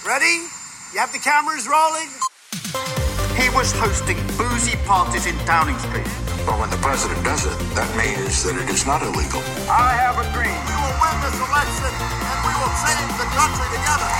Ready? You have the cameras rolling? He was hosting boozy parties in Downing Street. But when the president does it, that means that it is not illegal. I have a dream. We will win this election and we will save the country together.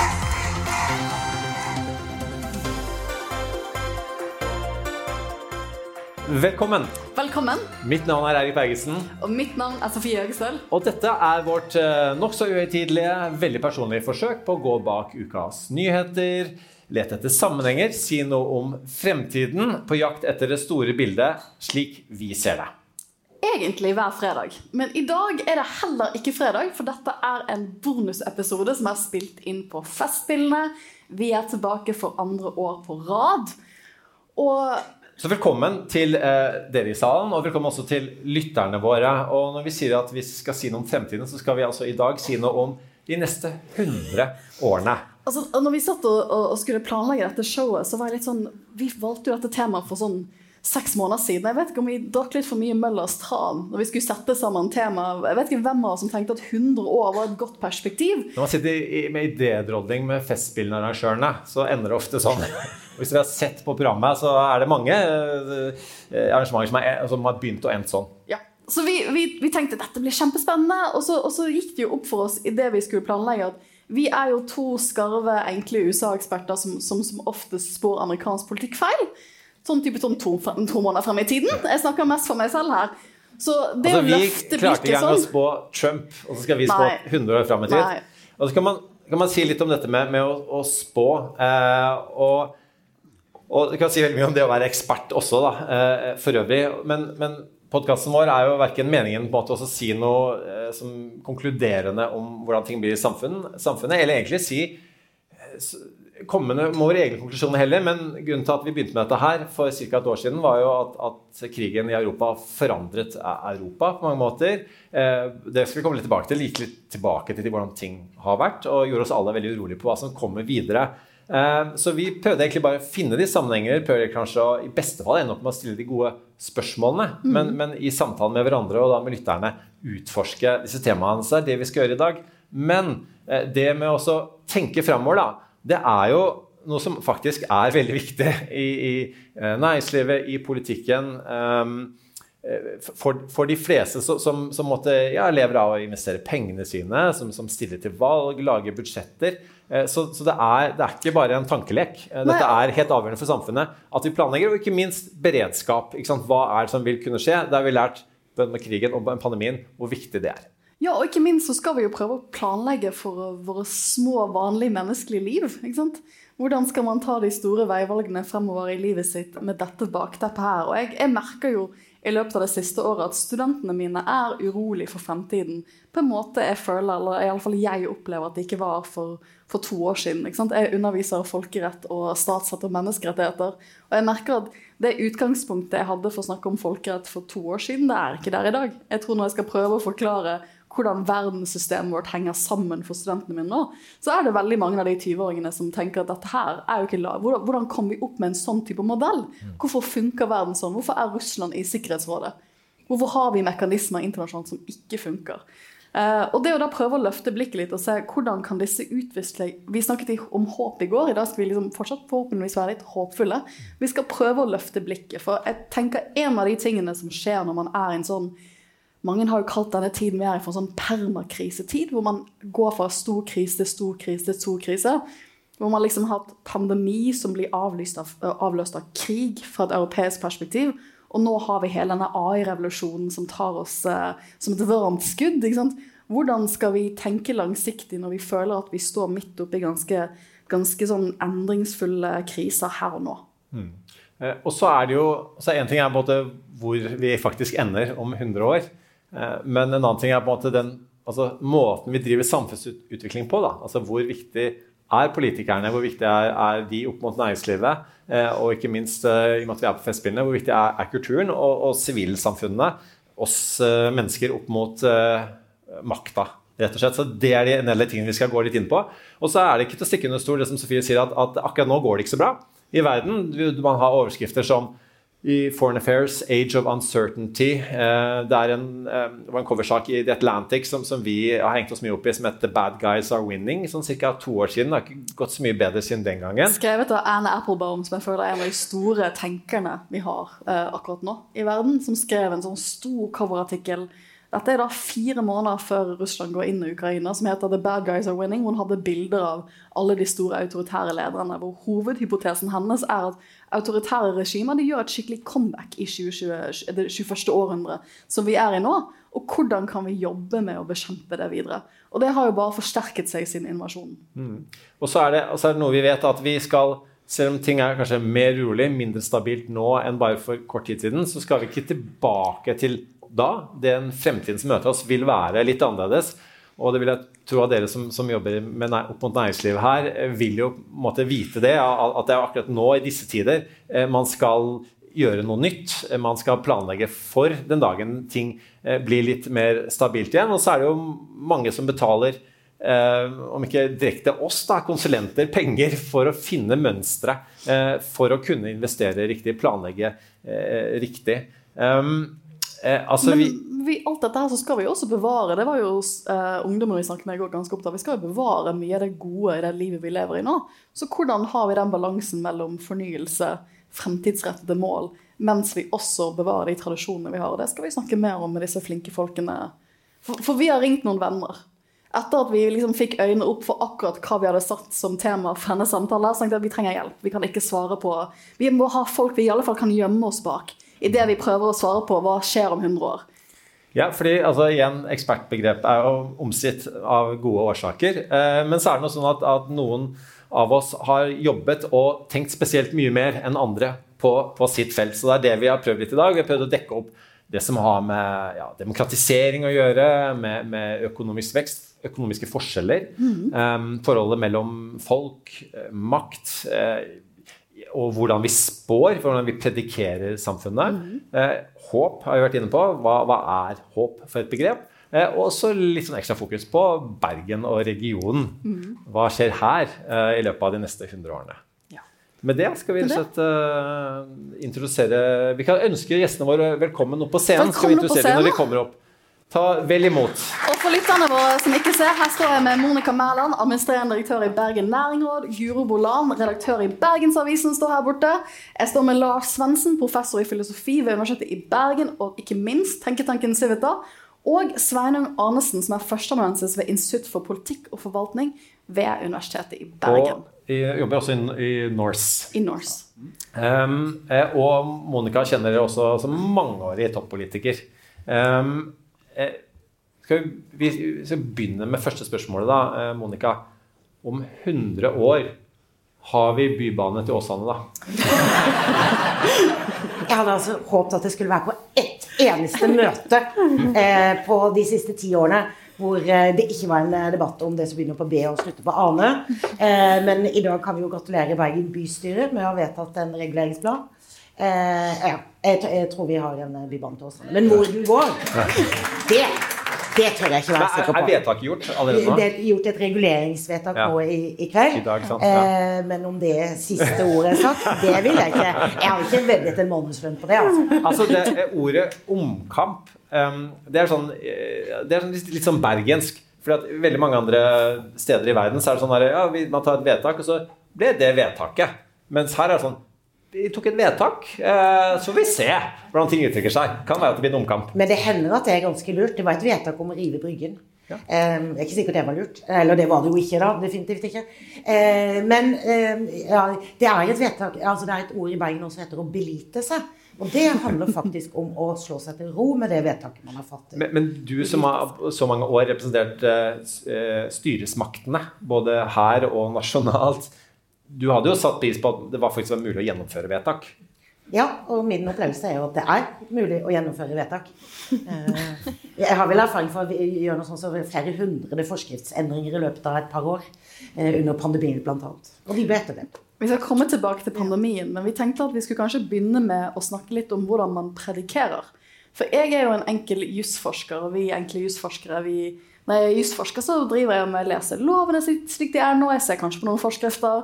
Velkommen. Velkommen. Mitt navn Eirik Bergesen. Og mitt navn Sofie Høgestøl. Og dette vårt nok så uhøytidelige, veldig personlige forsøk på å gå bak ukas nyheter, lete etter sammenhenger, si noe om fremtiden, på jakt etter det store bildet, slik vi ser det. Egentlig hver fredag. Men i dag det heller ikke fredag, for dette en bonusepisode som spilt inn på Festspillene. Vi tilbake for andre år på rad. Så velkommen til dere i salen, og velkommen også til lytterne våre. Og når vi sier at vi skal si noe om fremtiden, så skal vi altså i dag si noe om de neste 100 årene. Altså, når vi satt og skulle planlegge dette showet, så var det litt sånn, vi valgte jo dette temaet for sånn 6 måneder siden. Jeg vet ikke om vi drakk litt for mye Møllers tran når vi skulle sette sammen tema. Jeg vet ikke hvem av oss som tenkte at 100 år var et godt perspektiv. Når man sitter med idédrodling med festspillene arrangørene, så ender det ofte sånn. Hvis vi har sett på programmet, så det mange arrangementer som har begynt og endt sånn. Ja, så vi tenkte at dette blir kjempespennende, og så gikk det jo opp for oss i det vi skulle planlegge at vi jo 2 skarve, enkle USA-eksperter som oftest spår amerikansk politikk feil. Sånn type 2 måneder frem i tiden. Jeg snakker mest for meg selv her. Så det altså, å løfte blikket sånn... Vi klarte ikke engang å spå Trump, og så skal vi spå 100 år frem i tid. Nei. Og så kan man si litt om dette med å spå, og du kan si veldig mye om det å være ekspert også da, for øvrig. Men podcasten vår jo hverken meningen på en måte å si noe som konkluderende om hvordan ting blir i samfunnet, eller egentlig si komme med våre egne konklusjoner heller, men grunnen til at vi begynte med dette her for cirka et år siden var jo at krigen i Europa forandret Europa på mange måter. Det skal vi komme litt tilbake til, like litt tilbake til hvordan ting har vært, og gjorde oss alle veldig urolige på hva som kommer videre. Så vi prøvde egentlig bare å finne de sammenhenger, prøvde kanskje å i beste fall ende opp med å stille de gode spørsmålene, men i samtalen med hverandre og da med lytterne utforske disse temaene, så det vi skal gjøre i dag. Men det med å tenke fremover da, det jo noe som faktisk veldig viktig i næringslivet, i politikken, for de fleste som måtte, lever av å investere pengene sine, som stiller til valg, lager budsjetter. Så det ikke bare en tankelek. Dette helt avgjørende for samfunnet at vi planlegger, og ikke minst beredskap. Ikke sant? Hva det som vil kunne skje? Det har vi lært med krigen og pandemien, hvor viktig det Ja, og ikke minst så skal vi jo prøve å planlegge for våre små, vanlige menneskelige liv, ikke sant? Hvordan skal man ta de store veivalgene fremover i livet sitt med dette bakteppet her? Og jeg merker jo i løpet av det siste året at studentene mine urolig for fremtiden. På en måte jeg føler, eller i alle fall jeg opplever at det ikke var for 2 år siden. Ikke sant? Jeg underviser folkerett og statsrett og menneskerettigheter. Og jeg merker at det utgangspunktet jeg hadde for å snakke om folkerett for 2 år siden, det ikke der i dag. Jeg tror når jeg skal prøve å forklare hvordan verdenssystemet vårt henger sammen for studentene mine nå, så det veldig mange av de 20-åringene som tenker at dette her jo ikke hvordan kom vi opp med en sånn type modell? Hvorfor funker verden sånn? Hvorfor Russland i Sikkerhetsrådet? Hvorfor har vi mekanismer internasjonalt som ikke funker? Og det å da prøve å løfte blikket litt og se hvordan kan disse utvikle. Vi snakket om håp i går, i dag skal vi liksom fortsatt forhåpentligvis være litt håpfulle. Vi skal prøve å løfte blikket, for jeg tenker en av de tingene som skjer når man i en sånn mange har jo kalt denne tiden vi I for en sånn permakrisetid, hvor man går fra stor krise til stor krise til stor krise, hvor man liksom har hatt pandemi som blir avløst av krig fra et europeisk perspektiv, og nå har vi hele denne AI-revolusjonen som tar oss som et varmt skudd, ikke sant? Hvordan skal vi tenke langsiktig når vi føler at vi står midt oppe I ganske sånn endringsfulle kriser her og nå? Og så det jo, en ting på en måte hvor vi faktisk ender om 100 år, men en annen ting på en måte måten vi driver samfunnsutvikling på da, altså hvor viktig politikerne, hvor viktig de opp mot næringslivet, og ikke minst I og med at vi på festspillene, hvor viktig kulturen og sivilsamfunnet, oss mennesker opp mot makta, rett og slett. Så det de en del tingene vi skal gå litt inn på. Og så det ikke til å stikke under stol, det som Sofie sier, at akkurat nå går det ikke så bra I verden. Man har overskrifter som I Foreign Affairs, Age of Uncertainty. Det var en coversak i The Atlantic som vi har hengt oss mye opp I, som heter The Bad Guys Are Winning, sånn cirka 2 år siden. Det har ikke gått så mye bedre siden den gangen. Skrevet av Anne Applebaum, som jeg føler en av de store tenkerne vi har akkurat nå I verden, som skrev en sånn stor coverartikkel. Dette da 4 måneder før Russland går inn I Ukraina, som heter The Bad Guys Are Winning. Hun hadde bilder av alle de store autoritære lederne, hvor hovedhypotesen hennes at autoritære regimer de gjør et skikkelig comeback I det 21. århundre, som vi I nå, og hvordan kan vi jobbe med å bekjempe det videre? Og det har jo bare forsterket seg siden invasjonen. Og så det noe vi vet at vi skal, selv om ting kanskje mer rolig, mindre stabilt nå enn bare for kort tid siden, så skal vi ikke tilbake til da, den fremtiden som møter oss vil være litt annerledes, og det vil jeg tro at dere som jobber opp mot næringslivet her, vil jo måtte vite det, at det akkurat nå I disse tider man skal gjøre noe nytt, man skal planlegge for den dagen ting blir litt mer stabilt igjen, og så det jo mange som betaler, om ikke direkte oss da, konsulenter, penger for å finne mønstre, for å kunne investere riktig, planlegge riktig. Altså alt dette her så skal vi også bevare, det var jo ungdommer vi snakket med I går ganske opptatt, vi skal jo bevare mye av det gode I det livet vi lever I nå. Så hvordan har vi den balansen mellom fornyelse, fremtidsrettede mål, mens vi også bevarer de tradisjonene vi har? Det skal vi snakke mer om med disse flinke folkene. For vi har ringt noen venner. Etter at vi liksom fikk øynene opp for akkurat hva vi hadde satt som tema for denne samtalen, så tenkte jeg at vi trenger hjelp. Vi kan ikke svare på. Vi må ha folk vi I alle fall kan gjemme oss bak. I det vi prøver å svare på, hva skjer om 100 år? Ja, fordi altså, igjen, ekspertbegrep jo omsitt av gode årsaker, men så det noe sånn at noen av oss har jobbet og tenkt spesielt mye mer enn andre på sitt felt, så det det vi har prøvd litt I dag. Vi har prøvd å dekke opp det som har med demokratisering å gjøre, med økonomisk vekst, økonomiske forskjeller, forholdet mellom folk, makt, og hvordan vi spår, hvordan vi predikerer samfunnet. Håp har vi vært inne på. Hva håp for et begrep? Og så litt sånn ekstra fokus på Bergen og regionen. Hva skjer her I løpet av de neste 100 årene? Ja. Med det skal vi introdusere, vi kan ønske gjestene våre velkommen opp på scenen. Skal vi introdusere dem når vi kommer opp. Ta vel imot. Og for lytterne våre som ikke ser, her står jeg med Monica Mæland, administrerende direktør I Bergen Næringråd, Guro Bolan, redaktør I Bergensavisen, står her borte. Jeg står med Lars Svendsen, professor I filosofi ved Universitetet I Bergen, og ikke minst tenketanken Civita, og Sveinung Arnesen, som førsteamanuensis ved Institutt for politikk og forvaltning ved Universitetet I Bergen. Og jeg jobber også I Norse. I Norse. Og Monica kjenner dere også som mangeårig toppolitiker. Vi skal begynne med første spørsmålet da, Monica. Om 100 år har vi bybane til Åsane da? Jeg hadde altså håpet at det skulle være på ett eneste møte på de siste 10 årene, hvor det ikke var en debatt om det som begynner på B og slutter på Ane. Men I dag kan vi jo gratulere Bergen bystyre med å ha vedtatt en reguleringsplan. Jeg tror vi har en bybane til Åsane. Men hvor den går, det tør jeg ikke være sikker på. Vedtaket gjort allerede nå? Det gjort et reguleringsvedtak nå I kveld. I dag, sant? Ja. Men om det siste ordet sagt, det vil jeg ikke. Jeg har ikke veddet en månedslønn på det. Altså det ordet omkamp, det sånn litt sånn bergensk. For at veldig mange andre steder I verden så det sånn der, ja, man tar et vedtak, og så ble det vedtaket. Mens her det sånn, vi tok et vedtak, så vi ser hvordan ting utvikler seg. Kan være at det blir en omkamp. Men det hender at det ganske lurt. Det var et vedtak om å rive Bryggen. Ja. Det ikke sikkert det var lurt. Eller det var det jo ikke da, definitivt ikke. Men ja, det et vedtak, altså det et ord I Bergen som heter å belite seg. Og det handler faktisk om å slå seg til ro med det vedtaket man har fattet. Men du som har så mange år representert styresmaktene, både her og nasjonalt, du hadde jo satt pris på at det var faktisk mulig å gjennomføre vedtak. Ja, og min opplevelse jo at det mulig å gjennomføre vedtak. Jeg har vel erfaring for å gjøre noe sånt som flere hundre forskriftsendringer I løpet av et par år, under pandemien blant annet. Og de ble etter det. Vi skal komme tilbake til pandemien, men vi tenkte at vi skulle kanskje begynne med å snakke litt om hvordan man predikerer. For jeg jo en enkel jusforsker, og vi enkle jusforskere, når jeg jusforsker så driver jeg med å lese lovene slik de nå, jeg ser kanskje på noen forskrifter,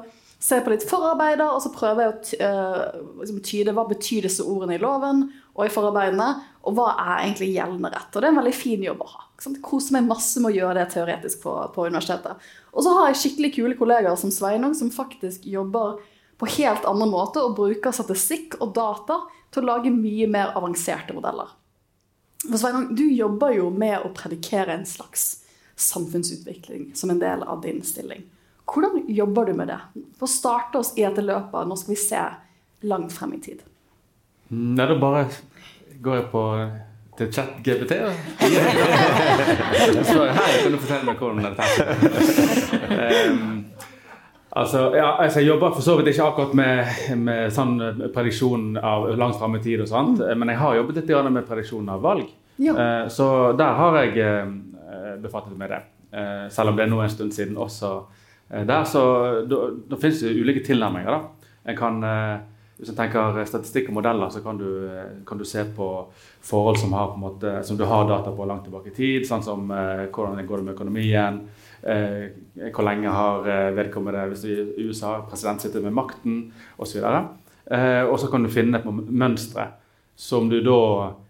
ser på litt forarbeider, og så prøver jeg å tyde hva betyr disse ordene i loven og i forarbeidene, og hva egentlig gjeldende rett. Og det en veldig fin jobb å ha. Jeg koser meg masse med å gjøre det teoretisk på universitetet. Og så har jeg skikkelig kule kollegaer som Sveinung, som faktisk jobber på helt andre måter og bruker statistikk og data til å lage mye mer avanserte modeller. For Sveinung, du jobber jo med å predikere en slags samfunnsutvikling som en del av din stilling. Hvordan jobber du med det? For å starte oss i dette løpet, nå skal vi se langt frem i tid. Nei, da bare går jeg til ChatGPT. Så her kan du fortelle meg hvordan dette jeg jobber for så vidt ikke akkurat med sånn prediksjon av langt frem i tid og sånt, men jeg har jobbet litt med prediksjon av valg. Ja. Så der har jeg befattet med det. Selv om det nå en stund siden også der, så da finnes det ulike tilnærminger da. Hvis du tenker statistikk og modeller, så kan du se på forhold som du har data på langt tilbake i tid, sånn som hvordan det går med økonomien, hvor lenge har vedkommende, hvis du i USA president sitter med makten, og så videre. Og så kan du finne på mønstre som du da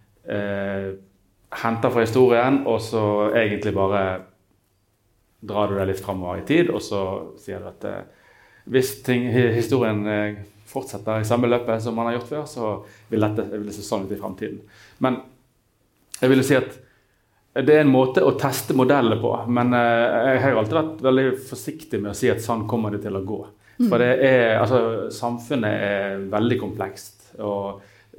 henter fra historien, og så egentlig bare drar du det litt fremover i tid, og så sier du at hvis historien fortsetter i samme løpet som man har gjort før, så vil det se sånn ut i fremtiden. Men jeg vil si at det en måte å teste modeller på, men jeg har alltid vært veldig forsiktig med å si at sånn kommer det til å gå. For samfunnet veldig komplekst, og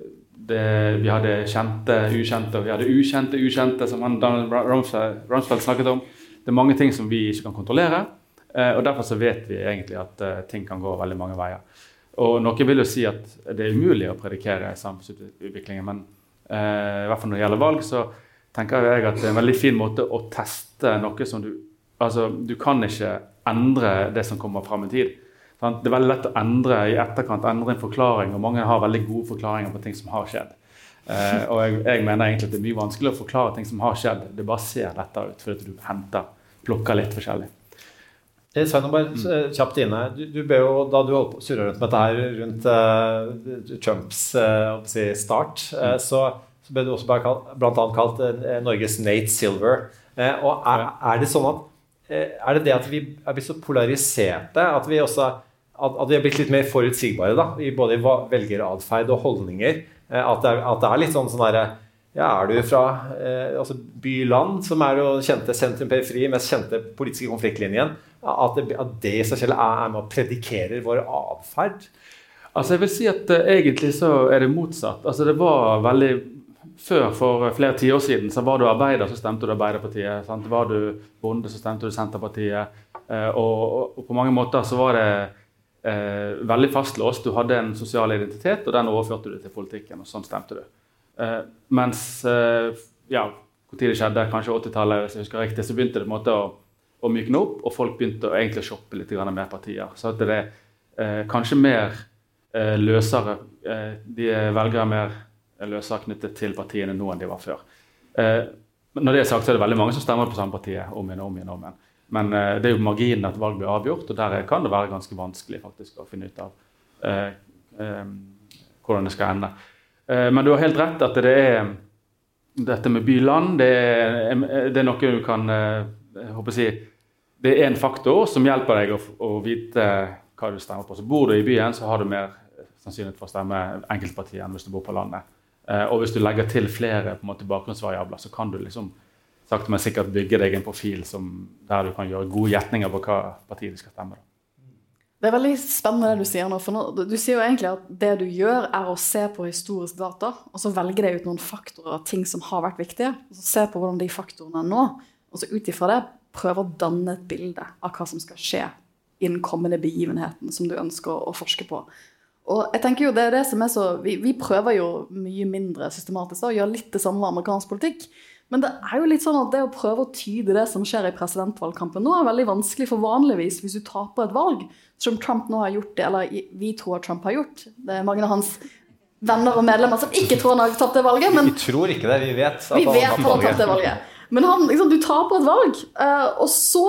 vi hadde kjente, ukjente, og vi hadde ukjente, som Donald Rumsfeld snakket om. Det mange ting som vi ikke kan kontrollere, og derfor så vet vi egentlig at ting kan gå veldig mange veier. Og noen vil jo si at det umulig å predikere samfunnsutviklingen, men i hvert fall når det gjelder valg, så tenker jeg at det en veldig fin måte å teste noe som du kan ikke endre det som kommer frem i tid. Det veldig lett å endre i etterkant, endre en forklaring, og mange har veldig gode forklaringer på ting som har skjedd. Og jeg mener egentlig at det mye vanskelig å forklare ting som har skjedd. Det bare ser lettere ut, fordi du plukker litt forskjellig. Svein, bare kjapt inne. Du ble jo, da du holdt på å surre rundt med dette her, rundt Trumps start, så ble du også blant annet kalt Norges Nate Silver. Og det sånn at det at vi blitt så polariserte, at vi har blitt litt mer forutsigbare da, i både velgeradferd og holdninger, at det litt sånn der, du fra by-land, som jo kjente sentrum-periferi, mest kjente politiske konfliktlinjen, at det i seg selv med å predikere vår adferd? Jeg vil si at egentlig så det motsatt. Det var veldig før, for flere tiår siden, så var du arbeider, så stemte du Arbeiderpartiet. Sant? Var du bonde, så stemte du Senterpartiet. Og på mange måter så var det veldig fastlåst. Du hadde en sosial identitet, og den overførte du til politikken, og sånn stemte du. Mens, hvor tid det skjedde, kanskje 80-tallet, hvis jeg husker riktig, så begynte det på en måte å mykne opp, og folk begynte å egentlig shoppe litt mer partier. Så at det kanskje mer løsere, de velgere mer løsere knyttet til partiene nå enn de var før. Når det sagt, så det veldig mange som stemmer på samme partiet om igjen. Men det jo marginen at valg blir avgjort, og der kan det være ganske vanskelig faktisk å finne ut av hvordan det skal ende. Men du har helt rett at dette med by-land, det noe du kan, jeg håper å si, det en faktor som hjelper deg å vite hva du stemmer på. Så bor du i byen, så har du mer sannsynlighet for å stemme enkeltpartiet enn hvis du bor på landet. Og hvis du legger til flere på en måte bakgrunnsvariabler, så kan du liksom sakte men sikkert bygge deg en profil der du kan gjøre gode gjetninger på hva partiet du skal stemme. Det veldig spennende det du sier nå, for nå, du sier jo egentlig at det du gjør å se på historisk data, og så velger deg ut noen faktorer av ting som har vært viktige, og så se på hvordan de faktorene nå, og så ut ifra det prøve å danne et bilde av hva som skal skje i den kommende begivenheten som du ønsker å forske på. Og jeg tenker jo det det som så, vi prøver jo mye mindre systematisk da, å gjøre litt det samme med amerikansk politikk, men det jo litt sånn at det å prøve å tyde det som skjer i presidentvalgkampen nå veldig vanskelig, for vanligvis hvis du taper et valg, som Trump nå har gjort det, eller vi tror at Trump har gjort, det mange av hans venner og medlemmer som ikke tror han har tapt det valget, men vi tror ikke det, vi vet at han har tapt det valget. Men liksom, du taper et valg, og så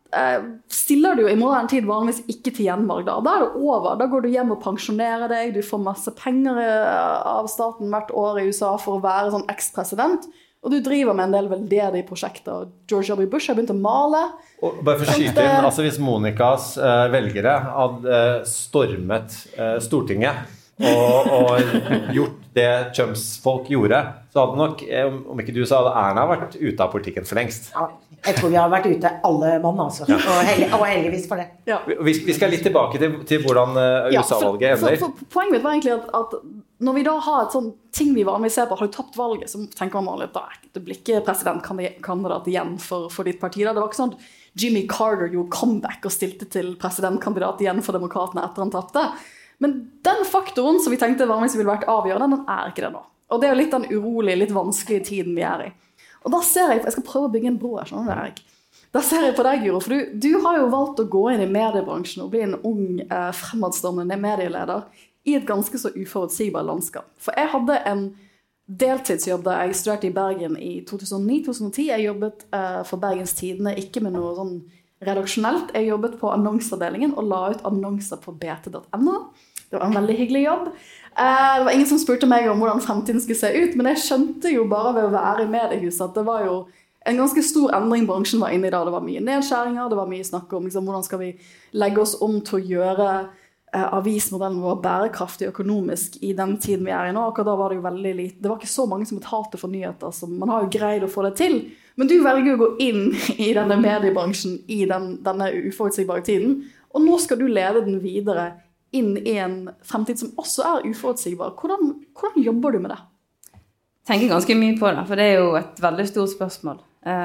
stiller du jo i moderne tid vanligvis ikke til gjenvalg da. Da det over, da går du hjem og pensjonerer deg, du får masse penger av staten hvert år i USA for å være sånn eks-president, og du driver med en del veldedige prosjekter. George W. Bush har begynt å male. Og bare for å skyte inn, altså hvis Monikas velgere hadde stormet Stortinget og gjort det Trumps folk gjorde, så hadde nok, om ikke du sa det, Erna vært ute av politikken for lengst. Ja, jeg tror vi har vært ute alle mann, altså. Ja. Og heldigvis for det. Ja. Vi skal litt tilbake til hvordan USA-valget ender. For poenget mitt var egentlig at når vi da har et sånn ting vi vanligvis ser på, har du tapt valget, så tenker man litt, det blir ikke presidentkandidat igjen for ditt parti. Det var ikke sånn at Jimmy Carter gjorde comeback og stilte til presidentkandidat igjen for demokratene etter han tappte. Men den faktoren som vi tenkte vanligvis ville vært avgjørende, den ikke det nå. Og det jo litt den urolige, litt vanskelige tiden vi i. Og da ser jeg skal prøve å bygge en bro her, skjønner du, Erik? Da ser jeg på deg, Guro, for du har jo valgt å gå inn i mediebransjen og bli en ung, fremadstormende medieleder i et ganske så uforutsigbar landskap. For jeg hadde en deltidsjobb da jeg studerte i Bergen i 2009-2010. Jeg jobbet for Bergens Tidende, ikke med noe sånn redaksjonelt. Jeg jobbet på annonseavdelingen og la ut annonser på bt.no. Det var en veldig hyggelig jobb. Det var ingen som spurte meg om hvordan fremtiden skulle se ut, men jeg skjønte jo bare ved å være i mediehuset at det var jo en ganske stor endring bransjen var inne i da. Det var mye nedskjæringer, det var mye snakk om liksom, hvordan skal vi legge oss om til å gjøre avismodellen vår bærekraftig økonomisk i den tiden vi i nå. Akkurat da var det jo veldig lite. Det var ikke så mange som betalte for nyheter, så man har jo greid å få det til. Men du velger å gå inn i denne mediebransjen i denne uforutsigbare tiden, og nå skal du lede den videre inn i en fremtid som også uforutsigbar. Hvordan jobber du med det? Jeg tenker ganske mye på det, for det jo et veldig stort spørsmål.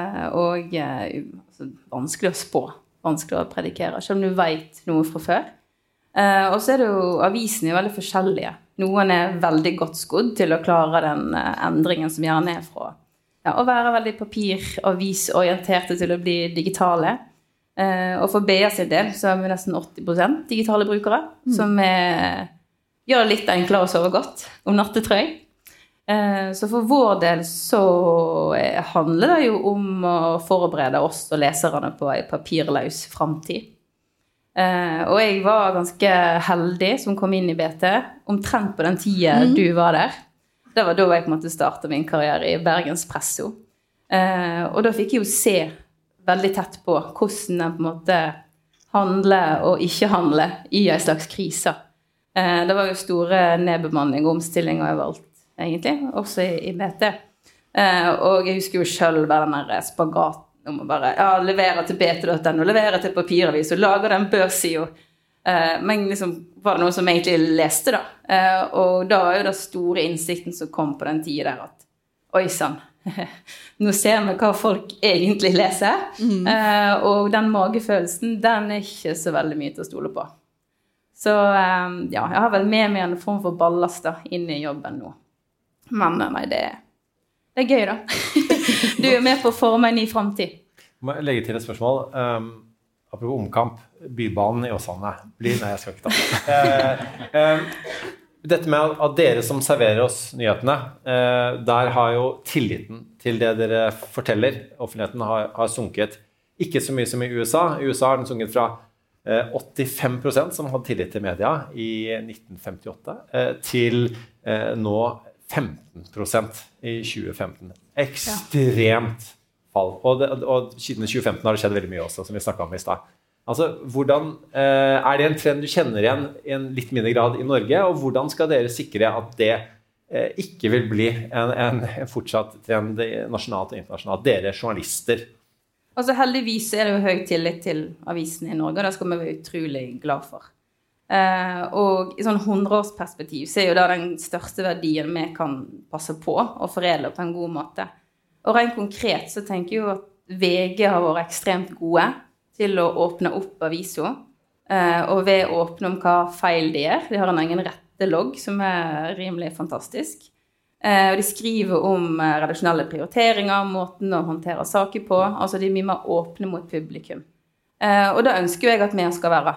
Og vanskelig å spå, vanskelig å predikere, selv om du vet noe fra før. Og så det jo, avisene veldig forskjellige. Noen veldig godt skodd til å klare den endringen som gjerne fra å være veldig papiravisorienterte til å bli digitale. Og for BA sin del så vi nesten 80% digitale brukere, som gjør det litt enklere å sove godt om nattetrøy. Så for vår del så handler det jo om å forberede oss og leserne på en papirløs fremtid. Og jeg var ganske heldig som kom inn i BT omtrent på den tiden du var der. Det var da jeg på en måte startet min karriere i Bergens Presso. Og da fikk jeg jo se veldig tett på hvordan den på en måte handler og ikke handler i en slags krise. Det var jo store nedbemanning og omstillinger jeg valgt egentlig, også i BT. Og jeg husker jo selv bare den der spagaten om å bare levere til bt.no, levere til papiravis og lage den børssiden. Men liksom var det noen som egentlig leste da. Og da jo det store innsikten som kom på den tiden der at oi sann, nå ser vi hva folk egentlig leser. Og den magefølelsen, den ikke så veldig mye til å stole på. Så jeg har vel med meg en form for ballast da, inn i jobben nå. Men nei, det gøy da. Du med på å forme en ny fremtid. Må jeg legge til et spørsmål. Apropos omkamp, bybanen i Åsane. Nei, jeg skal ikke ta. Dette med at dere som serverer oss nyhetene, der har jo tilliten til det dere forteller. Offentligheten har sunket. Ikke så mye som i USA. I USA har den sunket fra 85% som hadde tillit til media i 1958, til nå 15% i 2015. Ekstremt fall. Og siden 2015 har det skjedd veldig mye også, som vi snakket om i sted. Altså, hvordan det en trend du kjenner igjen i en litt mindre grad i Norge, og hvordan skal dere sikre at det ikke vil bli en fortsatt trend nasjonalt og internasjonalt? Dere journalister. Altså heldigvis det jo høy tillit til avisen i Norge, og det skal vi være utrolig glad for. Og i sånn 100-årsperspektiv så jo det den største verdien vi kan passe på og foredle på en god måte. Og rent konkret så tenker jeg jo at VG har vært ekstremt gode til å åpne opp avisen, og ved å åpne om hva feil de gjør. De har en egen rettelogg som rimelig fantastisk. Og de skriver om redaksjonelle prioriteringer, måten å håndtere saker på. Altså de mye mer åpne mot publikum. Og da ønsker jeg at vi skal være.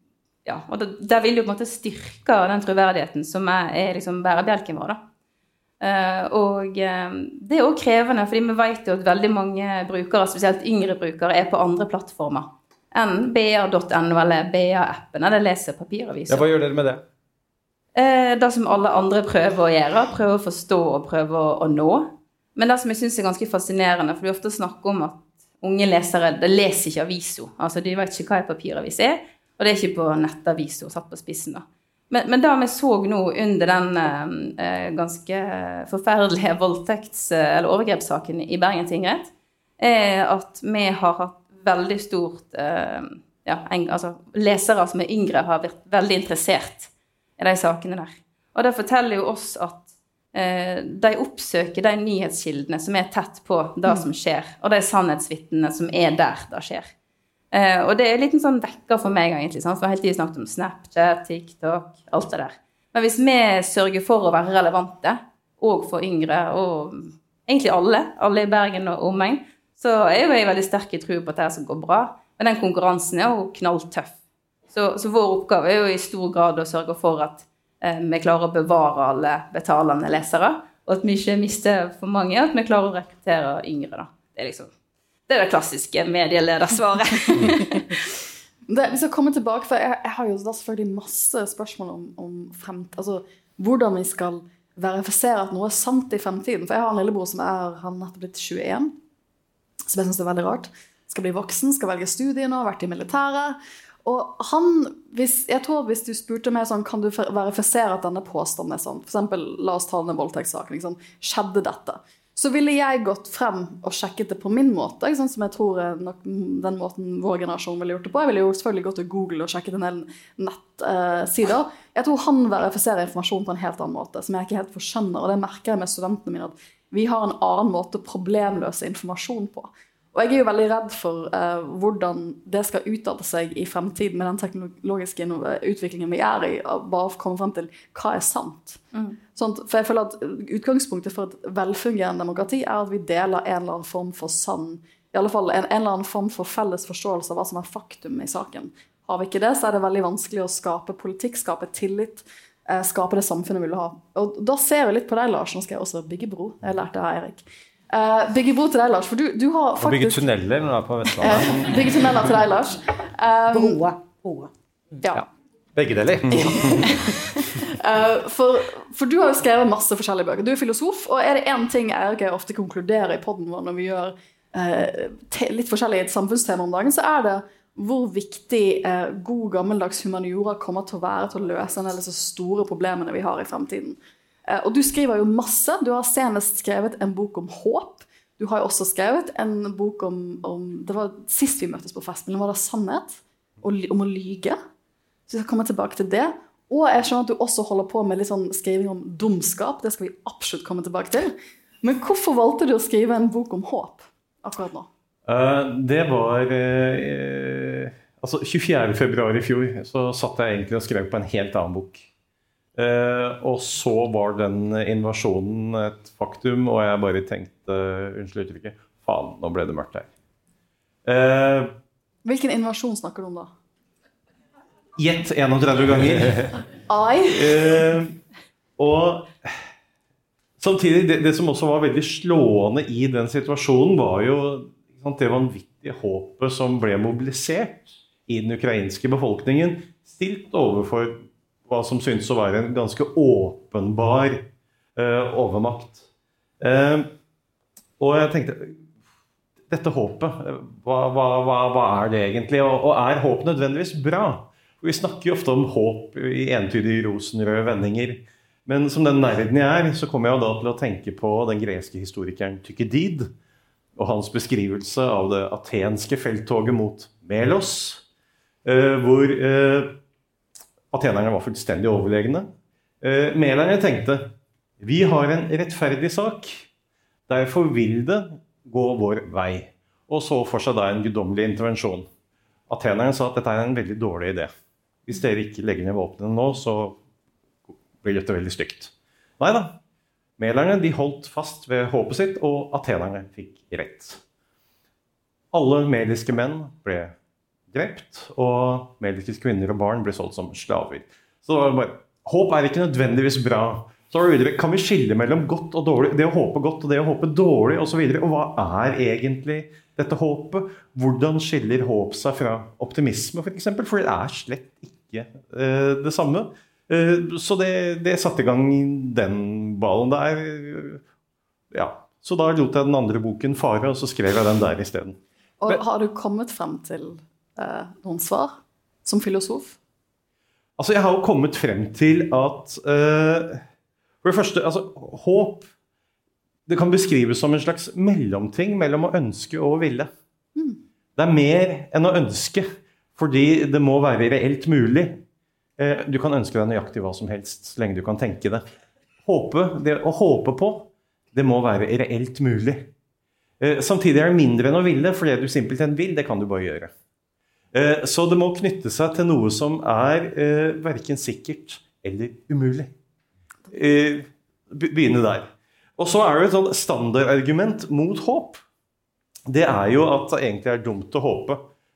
Og det vil jo på en måte styrke den troverdigheten som liksom bærebjelken vår da. Og det er også krevende, fordi vi vet jo at veldig mange brukere, spesielt yngre brukere, på andre plattformer enn BA.no eller BA-appen, eller leser papiraviser. Ja, hva gjør dere med det? Det som alle andre prøver å gjøre, prøver å forstå og prøver å nå. Men det som jeg synes er ganske fascinerende, for vi ofte snakker om at unge lesere, de leser ikke aviso. Altså, de vet ikke hva papiravis og det er ikke på nettaviso, satt på spissen da. Men det vi så nå under den ganske forferdelige eller overgrepssaken i Bergen tingrett, at vi har hatt veldig stort, altså lesere som yngre har vært veldig interessert i de sakene der. Og det forteller jo oss at de oppsøker de nyhetskildene som tett på det som skjer, og de sannhetsvittnene som der det skjer. Og det en liten sånn vekker for meg egentlig, sant? For hele tiden snakket om Snapchat, TikTok, alt det der. Men hvis vi sørger for å være relevante, og for yngre, og egentlig alle i Bergen og omegn, så jo jeg veldig sterk i tro på at det som går bra, men den konkurransen jo knalltøff. Så vår oppgave jo i stor grad å sørge for at vi klarer å bevare alle betalende lesere, og at vi ikke mister for mange, at vi klarer å rekruttere yngre da. Det det klassiske medieledersvaret. Vi skal komme tilbake, for jeg har jo da selvfølgelig masse spørsmål om altså, hvordan vi skal verifisere at noe sant i fremtiden. For jeg har en lillebror som han nettopp blitt 21, som jeg synes det veldig rart. Skal bli voksen, skal velge studier nå, har vært i militæret. Og jeg tror hvis du spurte meg sånn, kan du verifisere at denne påstanden sånn? For eksempel, la oss ta denne voldtektssaken, liksom. Skjedde dette? Så ville jeg gått frem og sjekket det på min måte, som jeg tror nok den måten vår generasjon ville gjort det på. Jeg ville jo selvfølgelig gått til Google og sjekket en hel nettsider. Jeg tror han verifiserer informasjon på en helt annen måte, som jeg ikke helt forskjønner, og det merker jeg med studentene mine, at vi har en annen måte å problemløse informasjon på. Og jeg jo veldig redd for hvordan det skal utarte seg i fremtiden med den teknologiske utviklingen vi i, bare for å komme frem til hva sant. Sånn, for jeg føler at utgangspunktet for et velfungerende demokrati at vi deler en eller annen form for i alle fall en eller annen form for felles forståelse av hva som faktum i saken. Har vi ikke det, så det veldig vanskelig å skape politikk, skape tillit, skape det samfunnet vi vil ha. Og da ser jeg litt på deg, Lars, nå skal jeg også bygge bro. Jeg lærte det her, Erik. Bygge bro til deg, Lars, for du har faktisk... Bygge tunneler når du på Vestlandet. Bygge tunneler til deg, Lars. Broa. Ja. Begge deler. For du har jo skrevet masse forskjellige bøker. Du filosof, og det en ting jeg ofte konkluderer i podden vår når vi gjør litt forskjellige samfunnstema om dagen, så det hvor viktig god gammeldags humaniora kommer til å være til å løse en av disse store problemene vi har i fremtiden. Og du skriver jo masse. Du har senest skrevet en bok om håp. Du har jo også skrevet en bok om det var sist vi møttes på festen, var det sannhet? Om å lyge? Så jeg skal komme tilbake til det. Og jeg skjønner at du også holder på med litt sånn skriving om dumskap. Det skal vi absolutt komme tilbake til. Men hvorfor valgte du å skrive en bok om håp akkurat nå? Det var altså 24. februar i fjor så satt jeg egentlig og skrev på en helt annen bok. Og så var den invasjonen et faktum, og jeg bare tenkte, unnskyld uttrykket, faen, nå ble det mørkt her. Hvilken invasjon snakker du om da? Gjett 31 ganger. Og samtidig, det som også var veldig slående i den situasjonen var jo det vanvittige håpet som ble mobilisert i den ukrainske befolkningen, stilt overfor hva som synes å være en ganske åpenbar overmakt. Og jeg tenkte, dette håpet, hva det egentlig? Og håp nødvendigvis bra? Vi snakker jo ofte om håp i entydige rosenrøde vendinger, men som den nerden jeg så kommer jeg da til å tenke på den greske historikeren Thukydides, og hans beskrivelse av det atenske felttoget mot Melos, hvor atenerne var fullstendig overlegne. Melerne tenkte, vi har en rettferdig sak, derfor vil det gå vår vei. Og så for seg da en guddommelig intervensjon. Atenerne sa at dette en veldig dårlig idé. Hvis dere ikke legger ned våpnene nå, så blir dette veldig stygt. Neida, melerne de holdt fast ved håpet sitt, og atenerne fikk rett. Alle mediske menn ble drept, og mediske kvinner og barn ble solgt som slaver. Så det var bare, håp ikke nødvendigvis bra, Så videre, kan vi skille mellom godt og dårlig, det å håpe godt og det å håpe dårlig og så videre, og hva egentlig dette håpet? Hvordan skiller håp seg fra optimisme for eksempel? For det slett ikke det samme. Så det satte i gang den ballen der. Ja, så da lot jeg den andre boken fare, og så skrev jeg den der i stedet. Og har du kommet frem til noen svar som filosof? Altså, jeg har jo kommet frem til at for det første, altså, håp, det kan beskrives som en slags mellomting mellom å ønske og å ville. Det mer enn å ønske, fordi det må være reelt mulig. Du kan ønske deg nøyaktig hva som helst, så lenge du kan tenke det. Det å håpe på, det må være reelt mulig. Samtidig det mindre enn å ville, for det du simpelthen vil, det kan du bare gjøre. Så det må knytte seg til noe som hverken sikkert eller umulig. Begynne der. Og så det et sånn standardargument mot håp. Det jo at det egentlig dumt å håpe.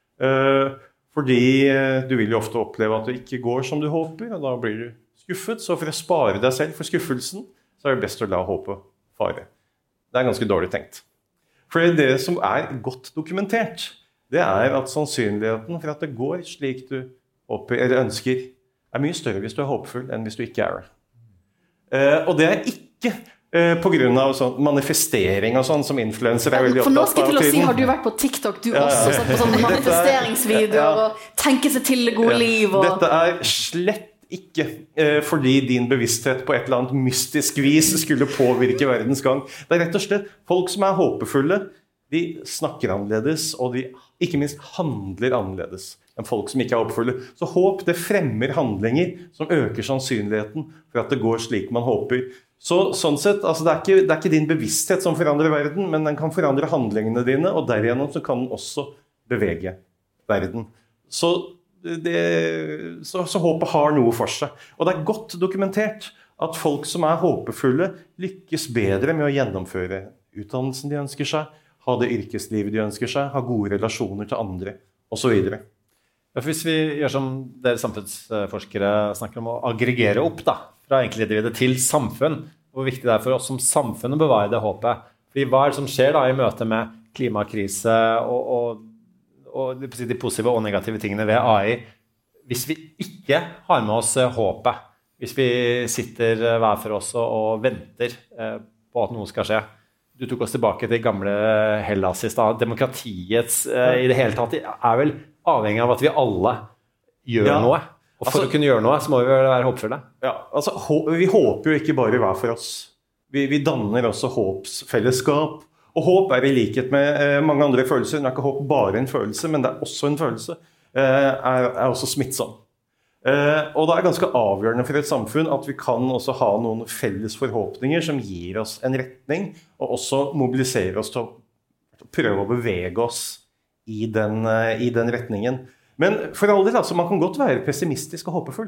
Fordi du vil jo ofte oppleve at det ikke går som du håper, og da blir du skuffet. Så for å spare deg selv for skuffelsen, så det best å la håpet fare. Det ganske dårlig tenkt. For det som godt dokumentert, det at sannsynligheten for at det går slik du håper eller ønsker, mye større hvis du håpefull enn hvis du ikke det. Og det ikke på grunn av sånn manifestering og sånn som influencer veldig opptatt av. For nå skal jeg til å si, har du vært på TikTok, du også sett på sånne manifesteringsvideoer og tenke seg til det gode liv? Og... Dette slett ikke fordi din bevissthet på et eller annet mystisk vis skulle påvirke verdens gang. Det rett og slett folk som håpefulle, de snakker annerledes, og de ikke minst handler annerledes enn folk som ikke håpefulle. Så håp, det fremmer handlinger som øker sannsynligheten for at det går slik man håper. Så sånn sett, altså det ikke din bevissthet som forandrer verden, men den kan forandre handlingene dine, og derigjennom så kan den også bevege verden. Så håpet har noe for seg. Og det godt dokumentert at folk som håpefulle lykkes bedre med å gjennomføre utdannelsen de ønsker seg, ha det yrkeslivet de ønsker seg, ha gode relasjoner til andre, og så videre. Hvis vi gjør som dere samfunnsforskere snakker om å aggregere opp da, fra enkeltindividet til samfunn, hvor viktig det for oss som samfunn å bevare det håpet. Fordi hva det som skjer da i møte med klimakrise og de positive og negative tingene ved AI, hvis vi ikke har med oss håpet, hvis vi sitter hver for oss og venter på at noe skal skje. Du tok oss tilbake til gamle Hellas i stad. Demokratiets i det hele tatt vel avhengig av at vi alle gjør noe. Og for å kunne gjøre noe, så må vi være håpfulle. Ja, altså, vi håper jo ikke bare hver for oss. Vi danner også håpsfellesskap. Og håp i likhet med mange andre følelser. Det ikke håp bare en følelse, men det også en følelse. Også smittsom. Og det ganske avgjørende for et samfunn at vi kan også ha noen felles forhåpninger som gir oss en retning, og også mobiliserer oss til å prøve å bevege oss i den retningen. Men for all del, altså, man kan godt være pessimistisk og håpefull.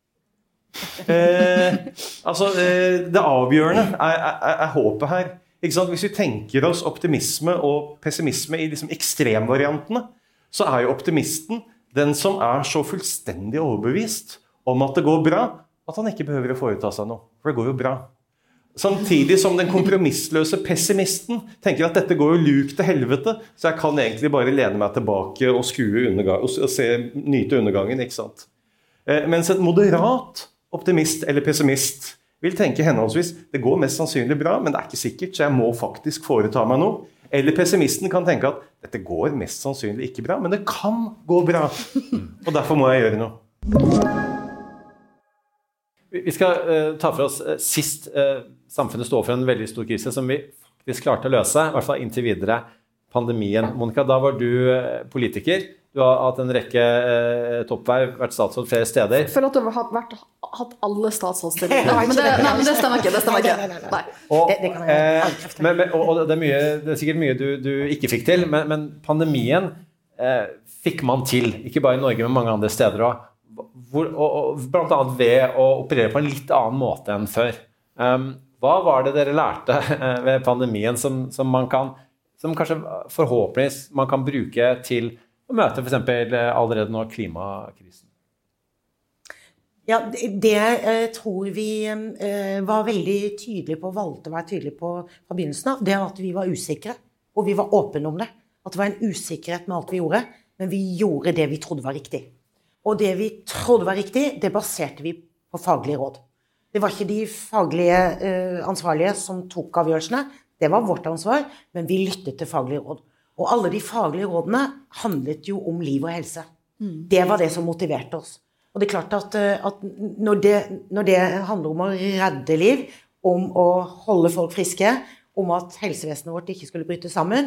Det avgjørende håpet her. Ikke sant? Hvis vi tenker oss optimisme og pessimisme i liksom ekstremvariantene, så jo optimisten den som så fullstendig overbevist om at det går bra, at han ikke behøver å foreta seg noe. For det går jo bra. Samtidig som den kompromissløse pessimisten tenker at dette går jo luk til helvete, så jeg kan egentlig bare lene meg tilbake og nyte undergangen, ikke sant? Mens et moderat optimist eller pessimist vil tenke henholdsvis, det går mest sannsynlig bra, men det ikke sikkert, så jeg må faktisk foreta meg noe. Eller pessimisten kan tenke at dette går mest sannsynlig ikke bra, men det kan gå bra, og derfor må jeg gjøre noe. Vi skal ta for oss sist samfunnet står for en veldig stor krise som vi faktisk klarte å løse, i hvert fall inntil videre pandemien. Monica, da var du politiker. Du har hatt en rekke toppverv, vært statsråd flere steder. Jeg føler at du har hatt alle statsrådsstillinger. Men det stemmer ikke. Nei. Og det sikkert mye du ikke fikk til, men pandemien fikk man til, ikke bare i Norge, men mange andre steder også. Blant annet ved å operere på en litt annen måte enn før. Hva var det dere lærte ved pandemien som kanskje forhåpentligvis man kan bruke til å møte for eksempel allerede nå klimakrisen? Ja, det tror vi var veldig tydelige på, valgte å være tydelige på fra begynnelsen av, det at vi var usikre, og vi var åpne om det. At det var en usikkerhet med alt vi gjorde, men vi gjorde det vi trodde var riktig. Og det vi trodde var riktig, det baserte vi på faglige råd. Det var ikke de faglige ansvarlige som tok avgjørelsene, det var vårt ansvar, men vi lyttet til faglige råd. Og alle de faglige rådene handlet jo om liv og helse. Det var det som motiverte oss. Og det er klart at når det handler om å redde liv, om å holde folk friske, om at helsevesenet vårt ikke skulle bryte sammen,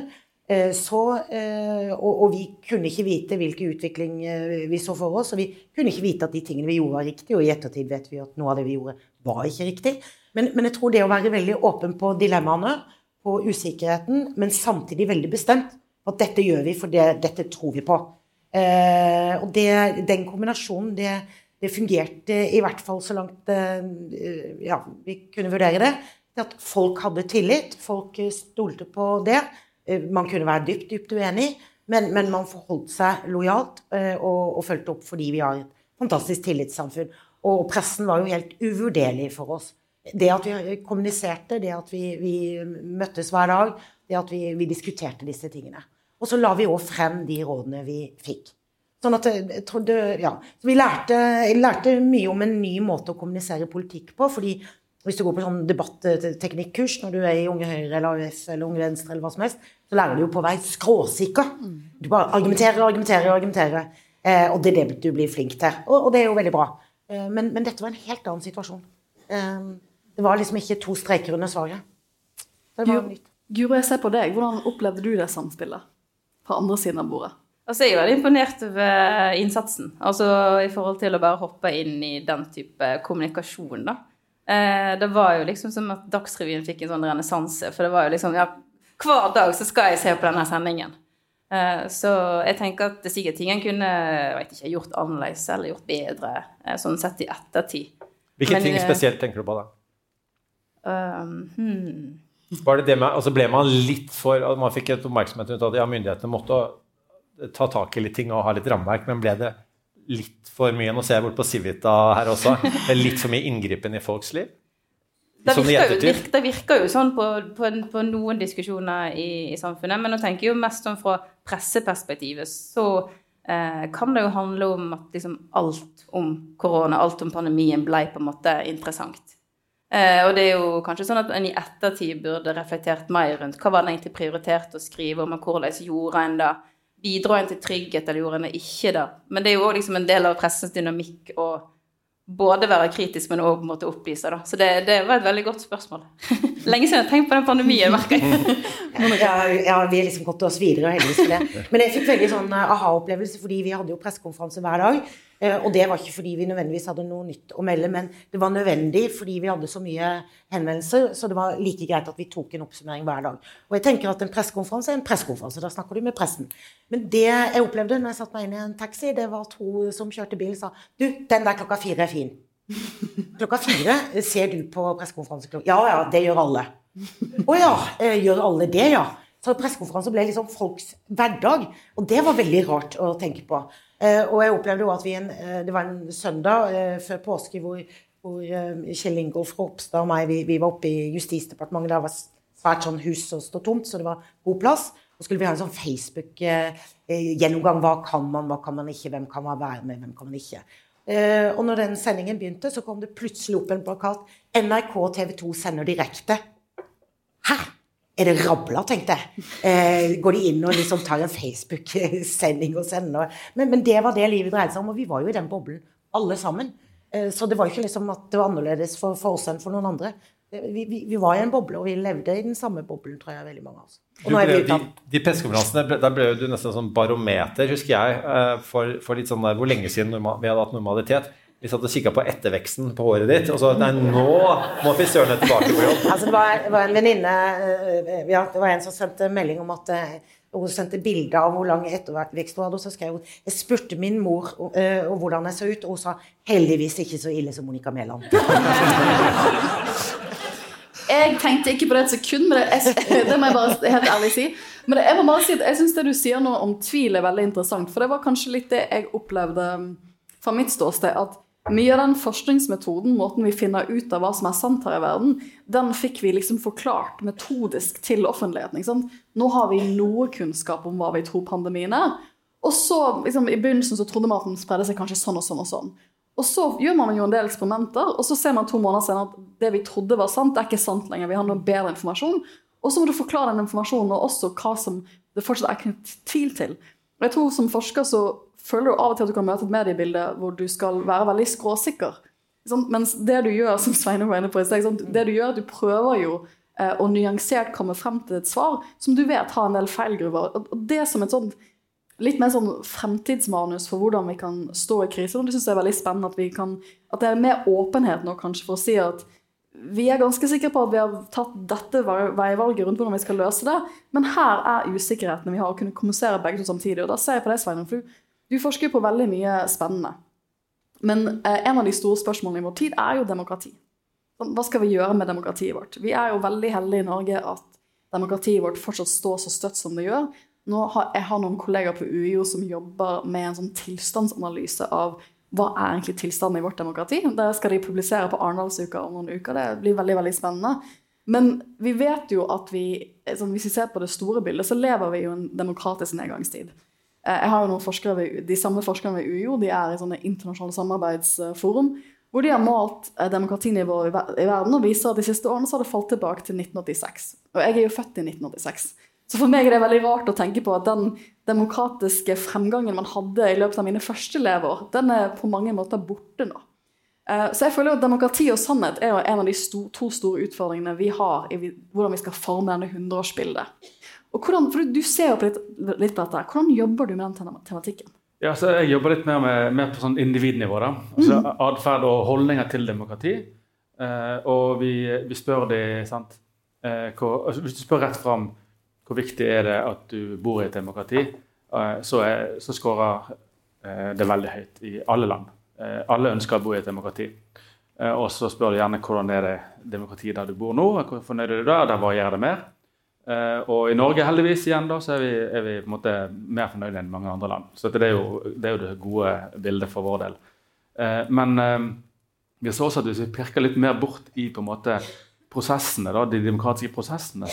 og vi kunne ikke vite hvilken utvikling vi så for oss, og vi kunne ikke vite at de tingene vi gjorde var riktig, og i ettertid vet vi at noe av det vi gjorde var ikke riktig. Men jeg tror det å være veldig åpen på dilemmaene, på usikkerheten, men samtidig veldig bestemt, at dette gjør vi, for dette tror vi på. Og den kombinasjonen, det fungerte i hvert fall så langt vi kunne vurdere det, at folk hadde tillit, folk stolte på det, man kunne være dypt uenig, men man forholdt seg lojalt og følte opp fordi vi har et fantastisk tillitssamfunn, og pressen var jo helt uvurderlig for oss. Det at vi kommuniserte, det at vi møttes hver dag, det at vi diskuterte disse tingene. Og så la vi også frem de rådene vi fikk. Sånn at jeg trodde, så vi lærte mye om en ny måte å kommunisere politikk på, fordi hvis du går på sånn debattteknikkurs når du i Unge Høyre eller AUF eller Unge Venstre eller hva som helst, så lærer du jo på å være skråsikker. Du bare argumenterer. Og det er det du blir flink til. Og det er jo veldig bra. Men dette var en helt annen situasjon. Det var liksom ikke 2 streker under svaret. Det var nytt. Guro, jeg ser på deg. Hvordan opplevde du det samspillet fra andre siden av bordet? Altså, jeg er veldig imponert over innsatsen. Altså, i forhold til å bare hoppe inn i den type kommunikasjon, da. Det var jo liksom som at Dagsrevyen fikk en sånn renessanse, for det var jo liksom, hver dag så skal jeg se på denne sendingen. Så jeg tenker at det sikkert ting kunne, jeg vet ikke, gjort annerledes eller gjort bedre, sånn sett i ettertid. Hvilke ting spesielt tenker du på da? Var det med, altså ble man litt for, man fikk et oppmerksomhet rundt at myndighetene måtte ta tak i litt ting og ha litt rammeverk, men ble det litt for mye, nå ser jeg bort på Civita her også, litt for mye inngripen i folks liv? Det virker jo sånn på noen diskusjoner i samfunnet, men nå tenker jeg jo mest sånn fra presseperspektivet, så kan det jo handle om at liksom alt om korona, alt om pandemien ble på en måte interessant. Og det er jo kanskje sånn at en i ettertid burde reflektert mer rundt hva var det egentlig prioritert å skrive om, og hvordan gjorde en da, bidro en til trygghet eller gjorde en det ikke da. Men det er jo også liksom en del av pressens dynamikk å både være kritisk, men også på en måte opplyse da. Så det var et veldig godt spørsmål. Lenge siden jeg tenkte på den pandemien, merker jeg. Ja, vi har liksom gått oss videre og heldigvis for det. Men jeg fikk veldig sånn aha-opplevelse, fordi vi hadde jo pressekonferanse hver dag, og det var ikke fordi vi nødvendigvis hadde noe nytt å melde, men det var nødvendig fordi vi hadde så mye henvendelser, så det var like greit at vi tok en oppsummering hver dag. Og jeg tenker at en pressekonferanse er en pressekonferanse, da snakker du med pressen. Men det jeg opplevde når jeg satt meg inn i en taxi, det var 2 som kjørte bil og sa, du, den der 4:00 er fin. 4:00 ser du på pressekonferanse klokken? Ja, det gjør alle. Gjør alle det, ja. Så pressekonferanse ble liksom folks hverdag, og det var veldig rart å tenke på. Og jeg opplevde jo at det var en søndag før påske hvor Kjell Ingolf Ropstad og meg, vi var oppe i Justisdepartementet, det var svært sånn hus som stod tomt, så det var god plass. Og skulle vi ha en sånn Facebook-gjennomgang, hva kan man ikke, hvem kan man være med, hvem kan man ikke. Og når den sendingen begynte, så kom det plutselig opp en plakat, NRK TV 2 sender direkte. Hæ? Er det rabla, tenkte jeg. Går de inn og liksom tar en Facebook-sending og sender? Men det var det livet dreide seg om, og vi var jo i den boblen, alle sammen. Så det var jo ikke liksom at det var annerledes for oss enn for noen andre. Vi var i en boble, og vi levde i den samme boblen, tror jeg, veldig mange av oss. Og nå er vi ute. De pressekonferansene, der ble du nesten sånn barometer, husker jeg, for litt sånn der, hvor lenge siden vi hadde hatt normalitet. Vi satt og kikket på etterveksten på håret ditt, og så, nei, nå må frisørene tilbake på jobb. Altså, det var en venninne, det var en som sendte melding om at hun sendte bilder av hvor lang ettervekst hun hadde, og så skrev hun, jeg spurte min mor og hvordan jeg så ut, og hun sa, heldigvis ikke så ille som Monica Mæland. Jeg tenkte ikke på det et sekund, men det må jeg bare helt ærlig si. Men jeg må bare si at jeg synes det du sier nå om tvil er veldig interessant, for det var kanskje litt det jeg opplevde fra mitt ståsted, at mye av den forskningsmetoden, måten vi finner ut av hva som sant her i verden, den fikk vi liksom forklart metodisk til offentligheten, ikke sant? Nå har vi noe kunnskap om hva vi tror pandemien og så liksom, i begynnelsen så trodde man at den spredde seg kanskje sånn og sånn og sånn. Og så gjør man jo en del eksperimenter, og så ser man 2 måneder senere at det vi trodde var sant, det ikke sant lenger, vi har noe bedre informasjon, og så må du forklare den informasjonen, og også hva som det fortsatt knyttet tvil til. Og jeg tror som forsker så føler du av og til at du kan møte et mediebilde hvor du skal være veldig skråsikker. Mens det du gjør, som Sveinung var inne på i sted, det du gjør, du prøver jo å nyansert komme frem til et svar som du vet har en del feilgruver. Og det som et sånt litt mer sånn fremtidsmanus for hvordan vi kan stå i krise, og det synes jeg veldig spennende at det mer åpenhet nå kanskje for å si at vi ganske sikre på at vi har tatt dette veivalget rundt hvordan vi skal løse det, men her usikkerheten vi har å kunne kommunisere begge to samtidig, og da ser jeg på det, Sveinung, for du forsker på veldig mye spennende. Men en av de store spørsmålene i vår tid jo demokrati. Hva skal vi gjøre med demokratiet vårt? Vi jo veldig heldige i Norge at demokratiet vårt fortsatt står så støtt som det gjør. Jeg har noen kolleger på UiO som jobber med en sånn tilstandsanalyse av hva egentlig tilstanden i vårt demokrati. Det skal de publisere på Arendalsuka om noen uker. Det blir veldig, veldig spennende. Men vi vet jo at hvis vi ser på det store bildet, så lever vi jo en demokratisk nedgangstid. Jeg har jo noen forskere, de samme forskerne ved UiO, de i sånne internasjonale samarbeidsforum, hvor de har malt demokratinivået i verden og viser at de siste årene så har det falt tilbake til 1986. Og jeg jo født i 1986. Så for meg det veldig rart å tenke på at den demokratiske fremgangen man hadde i løpet av mine første leveår, den på mange måter borte nå. Så jeg føler at demokrati og sannhet jo en av de 2 store utfordringene vi har i hvordan vi skal forme denne 100-årsbildet. Og for du ser jo litt på dette, hvordan jobber du med den tematikken? Ja, så jeg jobber litt mer på sånn individnivå da. Altså adferd og holdninger til demokrati. Og vi spør det, sant? Hvis du spør rett frem, hvor viktig det at du bor i et demokrati, så skårer det veldig høyt i alle land. Alle ønsker å bo i et demokrati. Og så spør du gjerne hvordan det demokrati der du bor nå, hvor fornøyd du der varierer det mer. Og i Norge heldigvis igjen da, så er vi på en måte mer fornøyde enn mange andre land. Så det jo det gode bildet for vår del. Men vi så også at hvis vi pirker litt mer bort i på en måte prosessene, da, de demokratiske prosessene,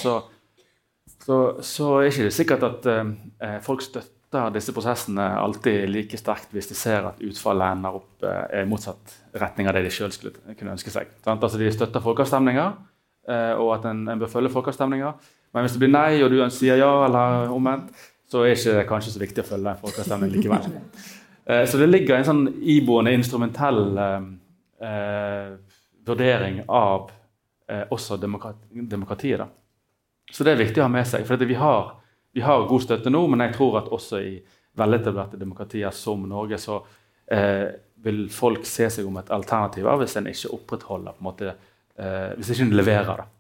så ikke det sikkert at folk støtter disse prosessene alltid like sterkt hvis de ser at utfallet ender opp i motsatt retning av det de selv skulle kunne ønske seg. Altså de støtter folkeavstemninger, og at en bør følge folkeavstemninger. Men hvis det blir nei, og du sier ja eller omvendt, så ikke det kanskje så viktig å følge en folkeavstemning likevel. Så det ligger en sånn iboende instrumentell vurdering av også demokratiet da. Så det viktig å ha med seg, for vi har god støtte nå, men jeg tror at også i veletablerte demokratier som Norge, så vil folk se seg om et alternativ hvis en ikke opprettholder, på en måte, hvis ikke en leverer det.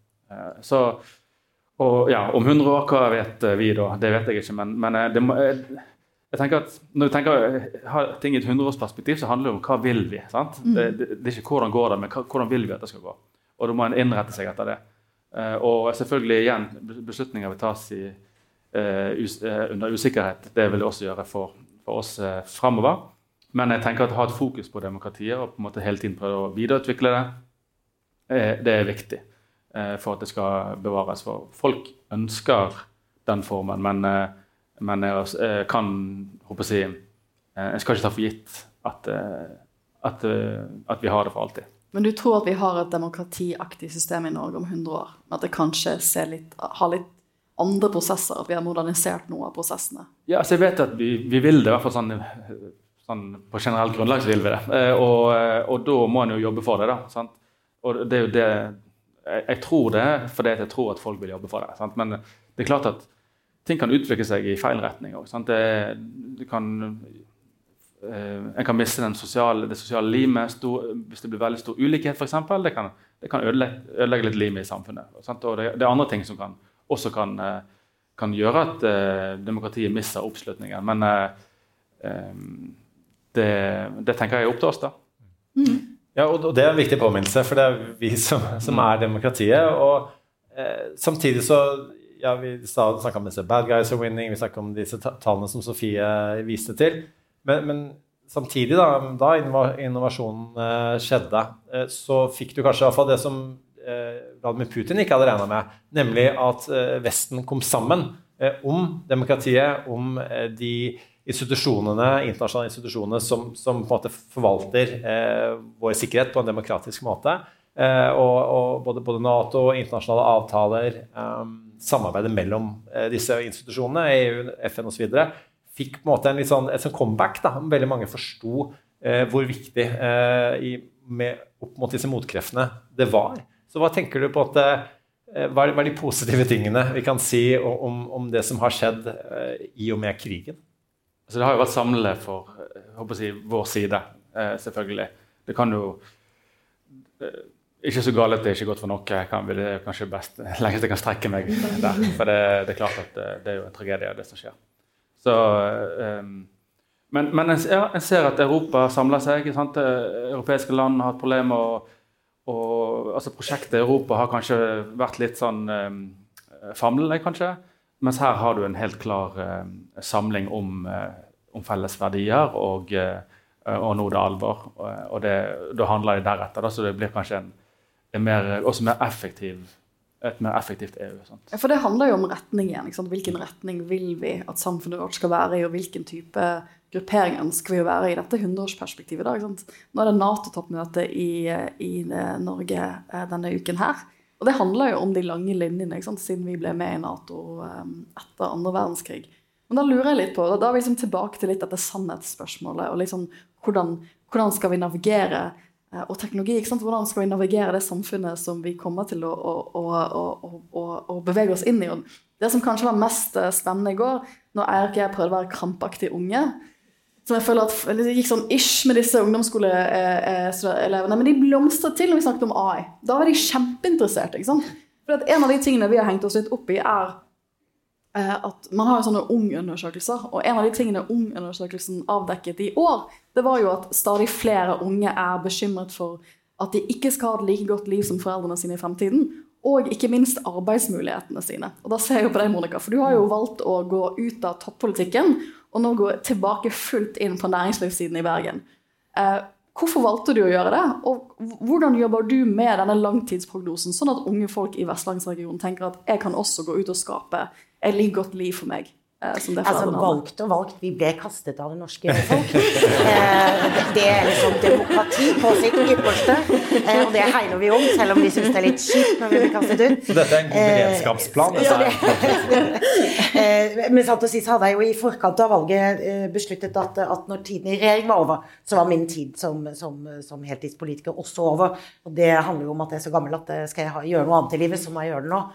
Og ja, om 100 år, hva vet vi da? Det vet jeg ikke, men jeg tenker at når du har ting i et 100-årsperspektiv, så handler det om hva vil vi, sant? Det ikke hvordan går det, men hvordan vil vi at det skal gå? Og da må en innrette seg etter det. Og selvfølgelig igjen, beslutninger vil tas under usikkerhet. Det vil det også gjøre for oss fremover. Men jeg tenker at å ha et fokus på demokratiet og på en måte hele tiden prøve å videreutvikle det, det viktig for at det skal bevares. For folk ønsker den formen, men jeg kan håpe å si, jeg skal ikke ta for gitt at vi har det for alltid. Men du tror at vi har et demokratiaktig system i Norge om 100 år? At det kanskje har litt andre prosesser, at vi har modernisert noe av prosessene? Ja, så jeg vet at vi vil det, i hvert fall sånn på generelt grunnlag så vil vi det. Og da må en jo jobbe for det da, sant? Og det jo det, jeg tror det, fordi jeg tror at folk vil jobbe for det, sant? Men det klart at ting kan utvikle seg i feil retning også, sant? En kan miste det sosiale limet hvis det blir veldig stor ulikhet for eksempel. Det kan ødelegge litt limet i samfunnet. Sant? Og det andre ting som også kan gjøre at demokratiet mister oppslutningen. Men det tenker jeg opp til oss da. Ja, og det en viktig påminnelse, for det vi som demokratiet. Og samtidig så, ja, vi snakket om disse bad guys are winning, vi snakket om disse tallene som Sofie viste til. Men samtidig da innovasjonen skjedde, så fikk du kanskje I hvert fall det som Vladimir Putin ikke hadde regnet med, nemlig at Vesten kom sammen om demokratiet, om de internasjonale institusjonene som på en måte forvalter vår sikkerhet på en demokratisk måte, og både NATO og internasjonale avtaler, samarbeidet mellom disse institusjonene, EU, FN og så videre, fikk på en måte et sånn comeback da, veldig mange forsto hvor viktig opp mot disse motkreftene det var. Så hva tenker du på hva de positive tingene vi kan si om det som har skjedd I og med krigen? Altså, det har jo vært samlende for vår side, selvfølgelig. Det kan jo ikke så galt, det ikke godt for noe, det kanskje best lengst jeg kan strekke meg der, for det er klart at det jo en tragedie det som skjer. Så, men en ser at Europa samler seg, sant? Europeiske land har hatt problemer, og altså prosjektet I Europa har kanskje vært litt sånn famlende, kanskje, mens her har du en helt klar samling om felles verdier, og nå det alvor, og da handler det deretter, så det blir kanskje et mer effektivt EU. Sant? Ja, for det handler jo om retning igjen, ikke sant? Hvilken retning vil vi at samfunnet vårt skal være I, og hvilken type gruppering ønsker vi å være I dette 100-årsperspektivet da, ikke sant? Nå det NATO-toppmøte I Norge denne uken her, og det handler jo om de lange linjene, ikke sant? Siden vi ble med I NATO etter andre verdenskrig. Men da lurer jeg litt på, da er vi liksom tilbake til litt dette sannhetsspørsmålet, og liksom, hvordan skal vi navigere og teknologi, ikke sant? Hvordan skal vi navigere det samfunnet som vi kommer til å bevege oss inn I? Og det som kanskje var mest spennende I går, når Eirik og jeg prøvde å være krampaktige unge, som jeg føler at det gikk sånn ish med disse ungdomsskoleelevene, men de blomstret til når vi snakket om AI. Da var de kjempeinteresserte, ikke sant? For at en av de tingene vi har hengt oss litt opp I at man har sånne unge-undersøkelser, og en av de tingene unge-undersøkelsen avdekket I år, det var jo at stadig flere unge bekymret for at de ikke skal ha et like godt liv som foreldrene sine I fremtiden, og ikke minst arbeidsmulighetene sine. Og da ser jeg jo på deg, Monica, for du har jo valgt å gå ut av toppolitikken, og nå gå tilbake fullt inn på næringslivssiden I Bergen. Hvorfor valgte du å gjøre det? Og hvordan jobber du med denne langtidsprognosen, sånn at unge folk I Vestlandsregionen tenker at jeg kan også gå ut og skape et like godt liv for meg? Altså valgt og valgt, vi ble kastet av det norske folk. Det liksom demokrati på sitt ypperste, og det hegner vi om, selv om vi synes det litt kjipt når vi blir kastet ut. Så dette en beredskapsplan? Men sant å si, så hadde jeg jo I forkant av valget besluttet at når tiden I regjering var over, så var min tid som heltidspolitiker også over. Og det handler jo om at jeg så gammel at skal jeg gjøre noe annet I livet, så må jeg gjøre det nå.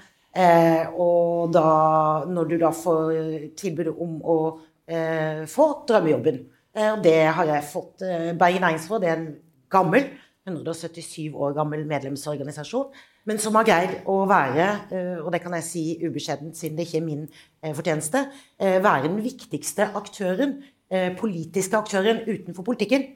Og da, når du da får tilbud om å få drømmejobben, og det har jeg fått Bergen Næringsråd, det en gammel 177 år gammel medlemsorganisasjon, men som har greid å være, og det kan jeg si ubeskjedent siden det ikke min fortjeneste, være den viktigste aktøren, politiske aktøren utenfor politikken,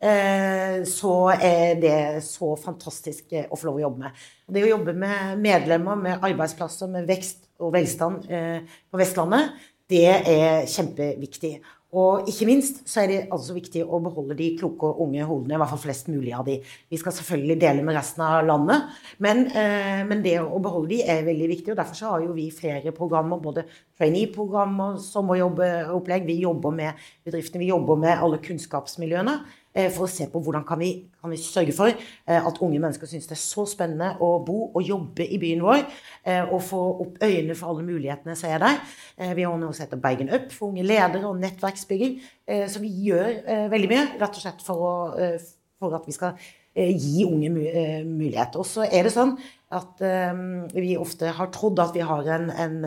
så det så fantastisk å få lov å jobbe med. Det å jobbe med medlemmer, med arbeidsplasser, med vekst og velstand på Vestlandet, det kjempeviktig. Og ikke minst så det altså viktig å beholde de kloke og unge hodene, I hvert fall flest mulig av de. Vi skal selvfølgelig dele med resten av landet, men det å beholde de veldig viktig, og derfor så har jo vi flere programmer, både trainee-programmer, sommerjobbeopplegg, vi jobber med bedriftene, vi jobber med alle kunnskapsmiljøene, for å se på hvordan kan vi sørge for at unge mennesker synes det så spennende å bo og jobbe I byen vår, og få opp øynene for alle mulighetene som der. Vi har nå sett Bergen Up for unge ledere og nettverksbygging, så vi gjør veldig mye, rett og slett for at vi skal gi unge muligheter. Og så det sånn at vi ofte har trodd at vi har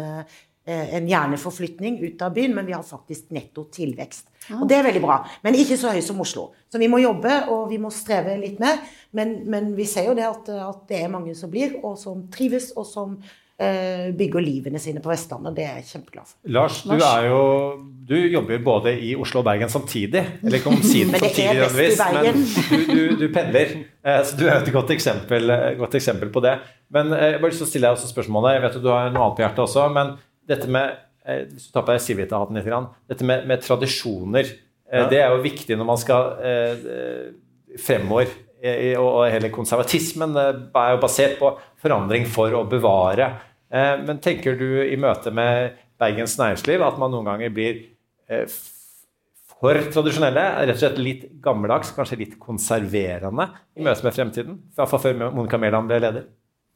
en hjerneforflytning ut av byen, men vi har faktisk netto tilvekst. Og det veldig bra, men ikke så høy som Oslo. Så vi må jobbe, og vi må streve litt mer, men vi ser jo det at det mange som blir, og som trives, og som bygger livene sine på Vestlandet, og det jeg kjempeglad for. Lars, du jobber både I Oslo og Bergen samtidig, eller ikke omsiden samtidig, men du pendler, så du et godt eksempel på det. Men jeg bare lyst til å stille deg også spørsmålet, jeg vet at du har noe annet på hjertet også, men dette med, hvis du tar på deg Civita-hatten litt grann, dette med tradisjoner Det jo viktig når man skal fremover, og hele konservatismen jo basert på forandring for å bevare. Men tenker du i møte med Bergens næringsliv at man noen ganger blir for tradisjonelle, rett og slett litt gammeldags, kanskje litt konserverende i møte med fremtiden, fra før Monica Mæland ble leder?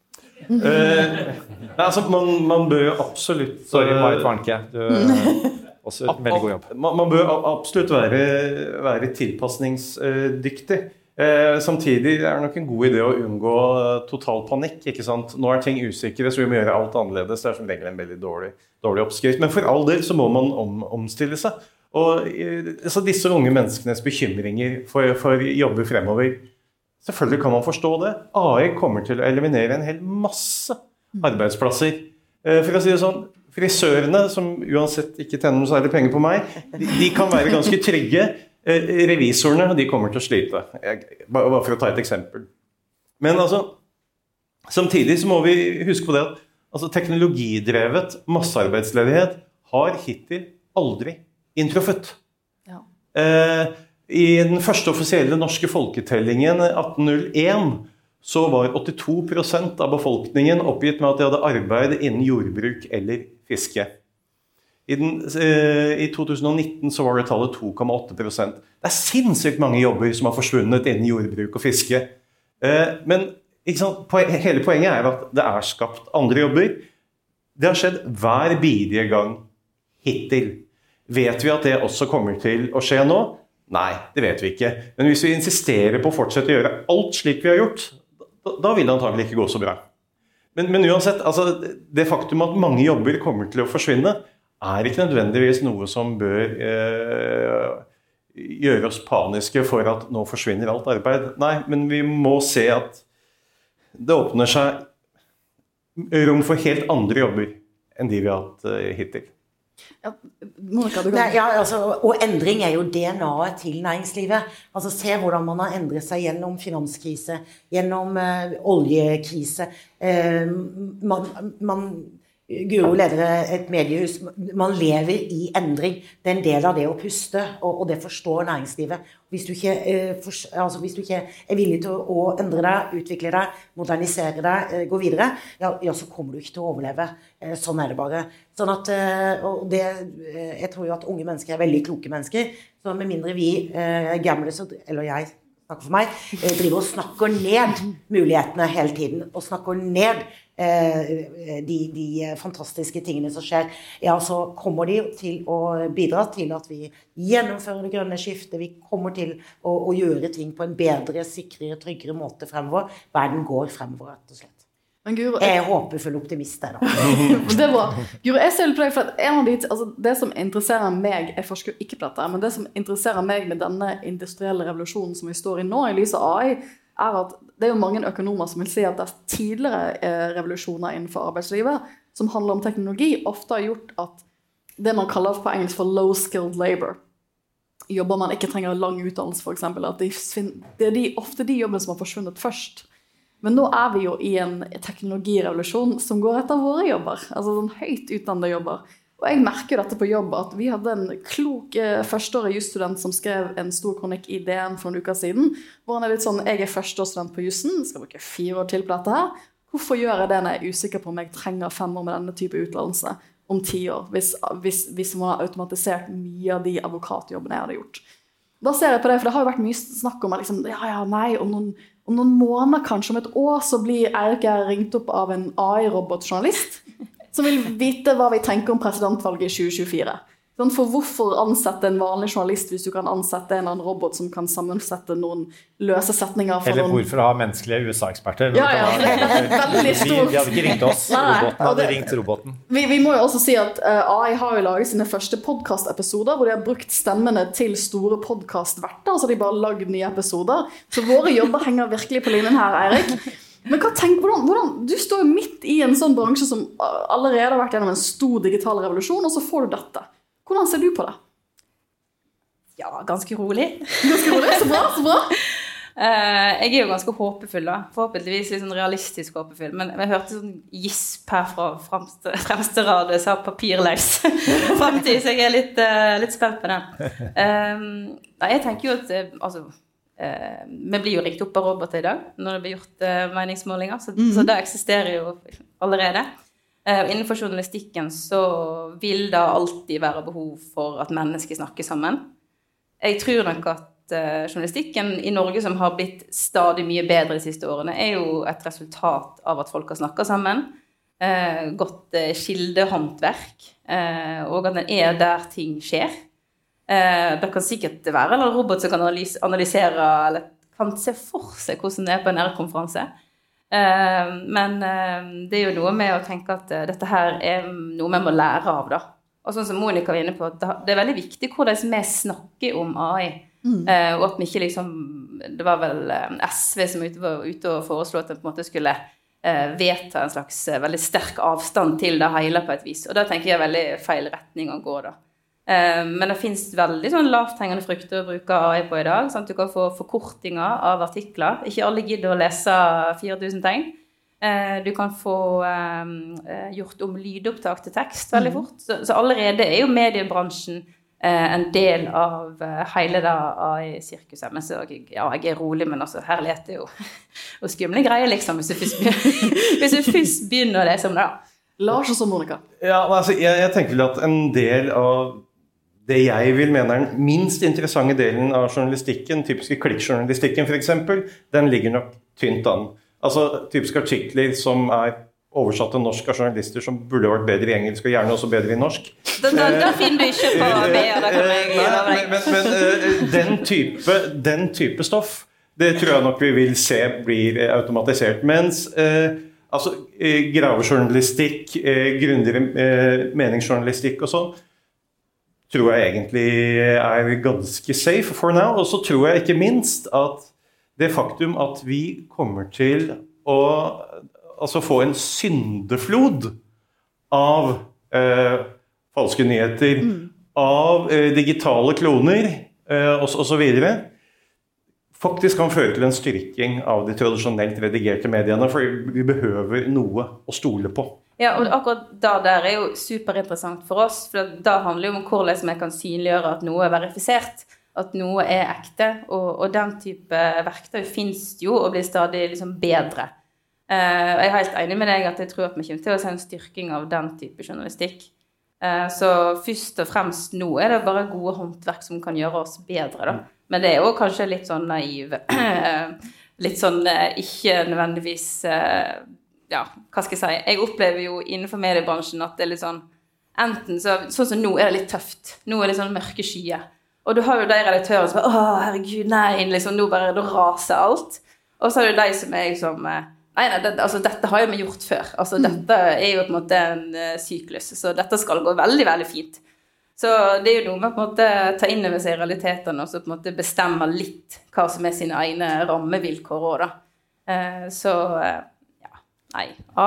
Altså, man bør jo absolutt Sorry, Marit Warnke, du også en veldig god jobb. Man bør absolutt være tilpasningsdyktig. Samtidig det nok en god idé å unngå total panikk, ikke sant? Nå ting usikre, så vi må gjøre alt annerledes. Det som regel en veldig dårlig oppskrift. Men for all del så må man omstille seg. Og altså, disse unge menneskenes bekymringer for jobber fremover, selvfølgelig kan man forstå det. AI kommer til å eliminere en hel masse arbeidsplasser. For å si det sånn, frisørene, som uansett ikke tjener noe særlig penger på meg, de kan være ganske trygge. Revisorene, de kommer til å slite. Bare for å ta et eksempel. Men altså, samtidig så må vi huske på det at altså, teknologidrevet massearbeidsledighet har hittil aldri inntruffet. Ja. I den første offisielle norske folketellingen 1801 så var 82% av befolkningen oppgitt med at de hadde arbeid innen jordbruk eller fiske. I 2019 så var det tallet 2,8%. Det sinnssykt mange jobber som har forsvunnet innen jordbruk og fiske. Men ikke sant? Hele poenget at det skapt andre jobber. Det har skjedd hver bidige gang hittil. Vet vi at det også kommer til å skje nå? Nei, det vet vi ikke. Men hvis vi insisterer på å fortsette å gjøre alt slik vi har gjort, da vil det antagelig ikke gå så bra. Men uansett, altså, det faktum at mange jobber kommer til å forsvinne, ikke nødvendigvis noe som bør gjøre oss paniske for at nå forsvinner alt arbeid. Nei, men vi må se at det åpner seg rom for helt andre jobber enn de vi har hatt hittil. Ja, Monica, og endring jo DNA-et til næringslivet. Altså, se hvordan man har endret seg gjennom finanskrise, gjennom oljekrise. Guro leder et mediehus. Man lever i endring. Det en del av det å puste, og det forstår næringslivet. Hvis du ikke villig til å endre deg, utvikle deg, modernisere deg, gå videre, ja, så kommer du ikke til å overleve. Sånn det bare. Sånn at, jeg tror jo at unge mennesker veldig kloke mennesker, så med mindre vi gamle, eller jeg snakker for meg, driver og snakker ned mulighetene hele tiden, og snakker ned de fantastiske tingene som skjer, ja, så kommer de til å bidra til at vi gjennomfører det grønne skiftet, vi kommer til å gjøre ting på en bedre, sikrere, tryggere måte fremover. Verden går fremover, rett og slett. Men Guro, jeg håper full optimist da. Det bra. Guro, jeg ser på deg for at det som interesserer meg, jeg forsker ikke på dette, men det som interesserer meg med denne industrielle revolusjonen som vi står i nå, i lys av AI, at det jo mange økonomer som vil si at det tidligere revolusjoner innenfor arbeidslivet som handler om teknologi, ofte har gjort at det man kaller på engelsk for low-skilled labor, jobber man ikke trenger lang utdannelse for eksempel, at det ofte de jobbene som har forsvunnet først. Men nå vi jo i en teknologirevolusjon som går etter våre jobber, altså sånn høyt utdannede jobber. Og jeg merker dette på jobb, at vi hadde en klok førsteårig jusstudent som skrev en stor kronikk i DN for noen uker siden, hvor han litt sånn, jeg førsteårsstudent på jussen, skal bruke 4 år til på dette her. Hvorfor gjør jeg det når jeg usikker på om jeg trenger 5 år med denne type utdannelse om 10 år, hvis man har automatisert mye av de advokatjobbene jeg hadde gjort? Da ser jeg på det, for det har jo vært mye snakk om at liksom, nei, om noen måneder, kanskje om et år, så blir Eirik ringt opp av en AI-robotjournalist, som vil vite hva vi tenker om presidentvalget i 2024. For hvorfor ansette en vanlig journalist hvis du kan ansette en annen robot som kan sammensette noen løse setninger for eller noen... hvorfor ha menneskelige USA-eksperter? Ja, det veldig stort. De hadde ikke ringt oss, roboten hadde ringt roboten. Vi må jo også si at AI har jo laget sine første podcast-episoder hvor de har brukt stemmene til store podcast-verter, så de bare har laget nye episoder. Så våre jobber henger virkelig på linjen her, Eirik. Men hva hvordan, du står jo midt i en sånn bransje som allerede har vært gjennom en stor digital revolusjon, og så får du dette. Hvordan ser du på det? Ja, ganske rolig. Ganske rolig, så bra. Jeg er jo ganske håpefull da. Forhåpentligvis litt sånn realistisk håpefull. Men jeg hørte sånn gisp her fra fremste rad, jeg sa papirløs fremtid, så jeg er litt spent på den. Jeg tenker jo at, vi blir jo ringt opp av roboter i dag, når det blir gjort meningsmålinger, så det eksisterer jo allerede. Innenfor journalistikken så vil det alltid være behov for at mennesker snakker sammen. Jeg tror nok at journalistikken i Norge, som har blitt stadig mye bedre de siste årene, er jo et resultat av at folk har snakket sammen, godt kildehåndverk, og at den er der ting skjer. Det kan sikkert være en robot som kan analysere, eller kan se for seg hvordan det er på en R-konferanse. Men det er jo noe med å tenke at dette her er noe vi må lære av da. Og sånn som Monica var inne på, det er veldig viktig hvordan vi snakker om AI. Og at vi ikke liksom, det var vel SV som var ute og foreslo at den på en måte skulle vedta en slags veldig sterk avstand til det hele på et vis. Og da tenker jeg veldig feil retning å gå da. Men det finnes veldig sånn lavthengende frukter å bruke AI på i dag, sånn at du kan få forkortinger av artikler. Ikke alle gidder å lese 4000 tegn. Du kan få gjort om lydopptak til tekst veldig fort. Så allerede er jo mediebransjen en del av hele det AI-sirkuset. Men så, jeg er rolig, men altså, herlighet er jo og skumle greier, liksom, hvis du først begynner å lese om det. Lars og så Monica. Ja, altså, jeg tenker at en del av det jeg vil mene er den minst interessante delen av journalistikken, typiske klikkjournalistikken for eksempel, den ligger nok tynt an. Altså typiske artikler som oversatt til norsk av journalister som burde vært bedre i engelsk og gjerne også bedre i norsk. Da finner du ikke på men den type stoff, det tror jeg nok vi vil se blir automatisert. Mens gravejournalistikk, grundigere meningsjournalistikk og sånn, tror jeg egentlig er ganske safe for now. Og så tror jeg ikke minst at det faktum at vi kommer til å få en syndeflod av falske nyheter, av digitale kloner og så videre, faktisk kan føre til en styrking av de tradisjonelt redigerte mediene, for vi behøver noe å stole på. Ja, og akkurat det der er jo superinteressant for oss, for det handler jo om hvordan vi kan synliggjøre at noe er verifisert, at noe er ekte, og den type verktøy finnes jo og blir stadig liksom bedre. Jeg er helt enig med deg at jeg tror at vi kommer til å se en styrking av den type journalistikk. Så først og fremst nå er det bare gode håndverk som kan gjøre oss bedre da. Men det er jo kanskje litt sånn naiv, litt sånn ikke nødvendigvis, ja, hva skal jeg si, jeg opplever jo innenfor mediebransjen at det er litt sånn, enten sånn som nå er det litt tøft, nå er det litt sånn mørke skyer, og du har jo de redaktører som bare, herregud, nei, liksom, nå raser alt, og så har du de som er liksom, nei, altså dette har jo vi gjort før. Altså dette er jo på en måte en syklus, så dette skal gå veldig, veldig fint. Så det er jo noe med på en måte ta inn over seg realitetene, og så på en måte bestemme litt hva som er sine egne rammevilkår også, da. Så, ja, nei,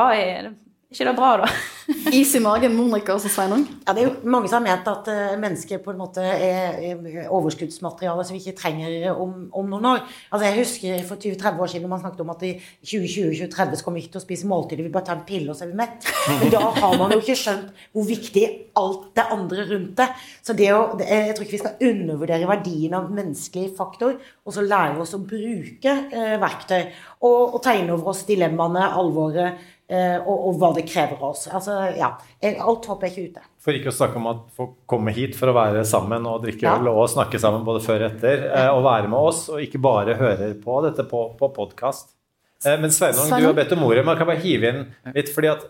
ikke det bra da? Is i magen, Monica og Sveinung? Ja, det er jo mange som har ment at mennesker på en måte er overskuddsmateriale som vi ikke trenger om noen år. Altså jeg husker for 20-30 år siden når man snakket om at i 2020-2030 så kommer vi ikke til å spise måltider, vi bare tar en pille og så er vi mett. Men da har man jo ikke skjønt hvor viktig alt det andre rundt det. Så jeg tror ikke vi skal undervurdere verdien av menneskelig faktor, og så lære oss å bruke verktøy, og ta inn over oss dilemmaene, alvoret, og hva det krever oss. Altså, ja, alt håper jeg ikke ute. For ikke å snakke om at folk kommer hit for å være sammen og drikke øl og snakke sammen både før og etter, og være med oss, og ikke bare høre på dette på podcast. Men Sveinung, du har bedt om ordet, man kan bare hive inn litt, fordi at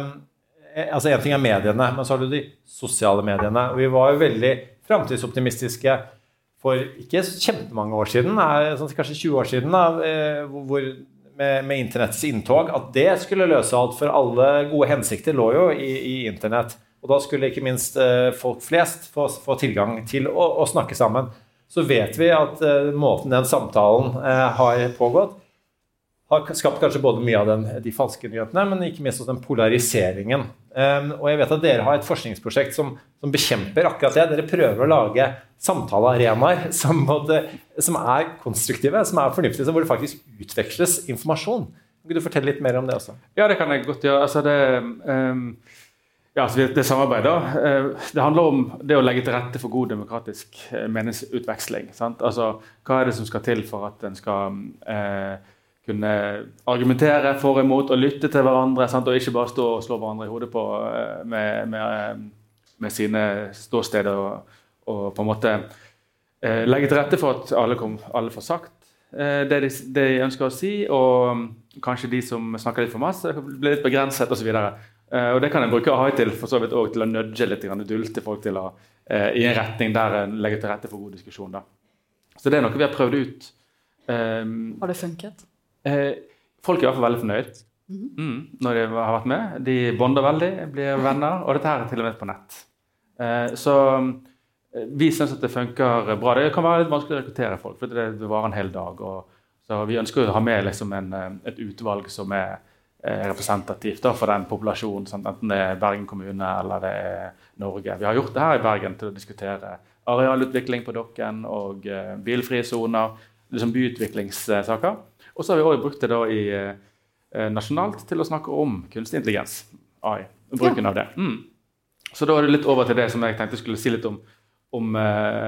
altså en ting er mediene, men så har du de sosiale mediene, og vi var jo veldig fremtidsoptimistiske for ikke kjempemange år siden, sånn kanskje 20 år siden, hvor med internettets inntog, at det skulle løse alt, for alle gode hensikter lå jo i internett, og da skulle ikke minst folk flest få tilgang til å snakke sammen. Så vet vi at måten den samtalen har pågått, har skapt kanskje både mye av de falske nyhetene, men ikke minst også den polariseringen. Og jeg vet at dere har et forskningsprosjekt som bekjemper akkurat det. Dere prøver å lage samtalearenaer som konstruktive, som fornuftige, hvor det faktisk utveksles informasjon. Kan du fortelle litt mer om det også? Ja, det kan jeg godt gjøre. Altså det samarbeidet, det handler om det å legge til rette for god demokratisk meningsutveksling. Sant? Altså, hva det som skal til for at en skal kunne argumentere for og imot og lytte til hverandre, sant? Og ikke bare stå og slå hverandre i hodet på med sine ståsteder og på en måte legge til rette for at alle får sagt det de ønsker å si, og kanskje de som snakker litt for masse blir litt begrenset og så videre. Og det kan jeg bruke AI til, for så vidt også til å nudge litt, dulte folk til i en retning der en legger til rette for god diskusjon. Da. Så det noe vi har prøvd ut. Har det funket? Folk i hvert fall veldig fornøyd når de har vært med. De bonder veldig, blir venner, og dette her til og med på nett. Så vi synes at det funker bra. Det kan være litt vanskelig å rekruttere folk, for det varer en hel dag. Så vi ønsker å ha med liksom et utvalg som representativt da, for den populasjonen, sant? Enten det Bergen kommune eller det Norge. Vi har gjort det her i Bergen til å diskutere arealutvikling på Dokken og bilfrie zoner, liksom byutviklingssaker. Og så har vi også brukt det da nasjonalt til å snakke om kunstig intelligens, AI, og bruken av det. Så da er det litt over til det som jeg tenkte skulle si litt om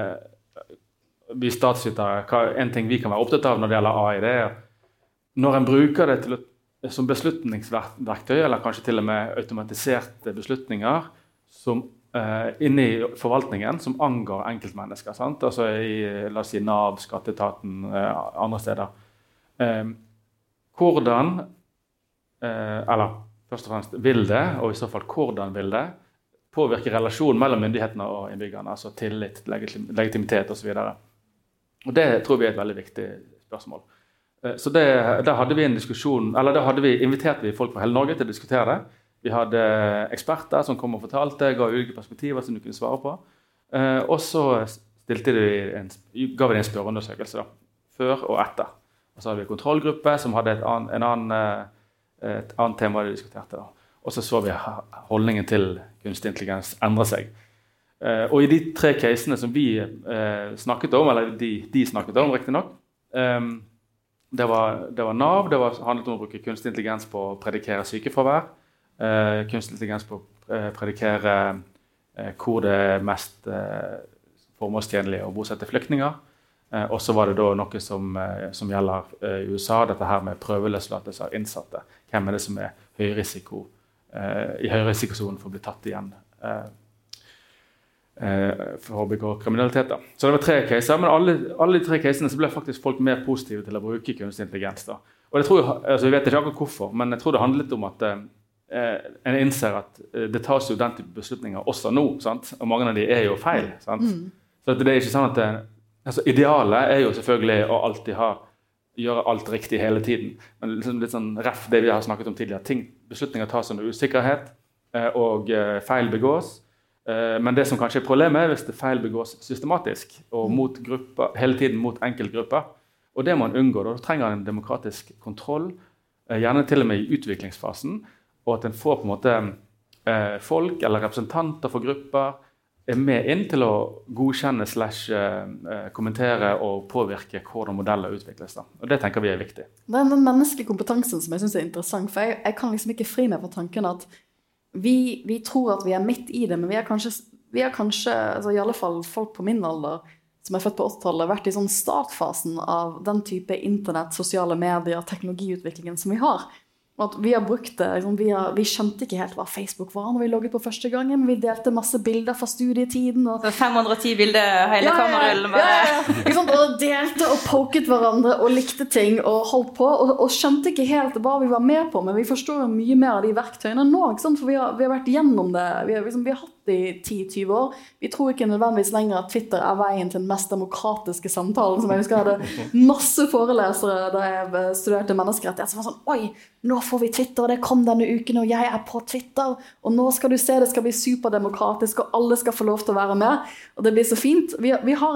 vi statsvitere. En ting vi kan være opptatt av når det gjelder AI, det når en bruker det som beslutningsverktøy, eller kanskje til og med automatiserte beslutninger som inne i forvaltningen som angår enkeltmennesker, sant? Altså la oss si NAV, Skatteetaten, andre steder. Hvordan, eller først og fremst vil det, og i så fall hvordan vil det, påvirke relasjonen mellom myndighetene og innbyggerne, altså tillit, legitimitet og så videre. Og det tror vi er et veldig viktig spørsmål. Så der hadde vi en diskusjon, eller inviterte vi folk fra hele Norge til å diskutere det. Vi hadde eksperter som kom og fortalte, ga ulike perspektiver som du kunne svare på. Og så ga vi en spørreundersøkelse da, før og etter. Og så hadde vi en kontrollgruppe som hadde et annet tema de diskuterte. Da. Og så vi holdningen til kunstig intelligens endre seg. Og i de 3 casene som vi snakket om, eller de snakket om riktig nok, det var NAV, det handlet om å bruke kunstig intelligens på å predikere sykefravær, kunstig intelligens på å predikere hvor det er mest formålstjenlig å bosette flyktninger, og så var det da noe som gjelder USA, dette her med prøveløslatelse av innsatte. Hvem er det som er i høyrisikosonen for å bli tatt igjen for å begå kriminalitet. Da. Så det var 3 caser, men alle de 3 casene så ble faktisk folk mer positive til å bruke kunstig intelligens. Da. Og jeg vet ikke akkurat hvorfor, men jeg tror det handler litt om at en innser at det tas jo den type beslutninger også nå, sant? Og mange av de er jo feil. Sant? Så det er ikke sånn at idealet er jo selvfølgelig å alltid gjøre alt riktig hele tiden, men liksom litt sånn ref det vi har snakket om tidligere. Beslutninger tas under usikkerhet, og feil begås. Men det som kanskje er problemet hvis det feil begås systematisk og mot grupper, hele tiden mot enkeltgrupper. Og det må man unngå. Da trenger en demokratisk kontroll, gjerne til og med i utviklingsfasen, og at en får på en måte folk eller representanter for grupper med inn til å godkjenne / kommentere og påvirke hvordan modeller utvikles. Da. Og det tenker vi er viktig. Det er den menneskelige kompetansen som jeg synes er interessant, for jeg kan liksom ikke fri meg fra tanken at vi tror at vi er midt i det, men vi har kanskje altså i alle fall folk på min alder, som er født på 80-tallet, vært i sånn startfasen av den type internett, sosiale medier, teknologiutviklingen som vi har. Og at vi har brukt det, liksom, vi skjønte ikke helt hva Facebook var når vi logget på første gangen, men vi delte masse bilder fra studietiden. Og 510 bilder hele kamerullen. Og delte og poket hverandre og likte ting og holdt på, og skjønte ikke helt hva vi var med på, men vi forstår mye mer av de verktøyene nå, ikke sant? For vi har vært gjennom det, vi har hatt det i 10-20 år. Vi tror ikke nødvendigvis lenger at Twitter er veien til den mest demokratiske samtalen, som jeg husker hadde masse forelesere da jeg studerte menneskerettighet, som var sånn, oi, nå får vi Twitter, og det kom denne uken, og jeg er på Twitter, og nå skal du se, det skal bli superdemokratisk, og alle skal få lov til å være med, og det blir så fint.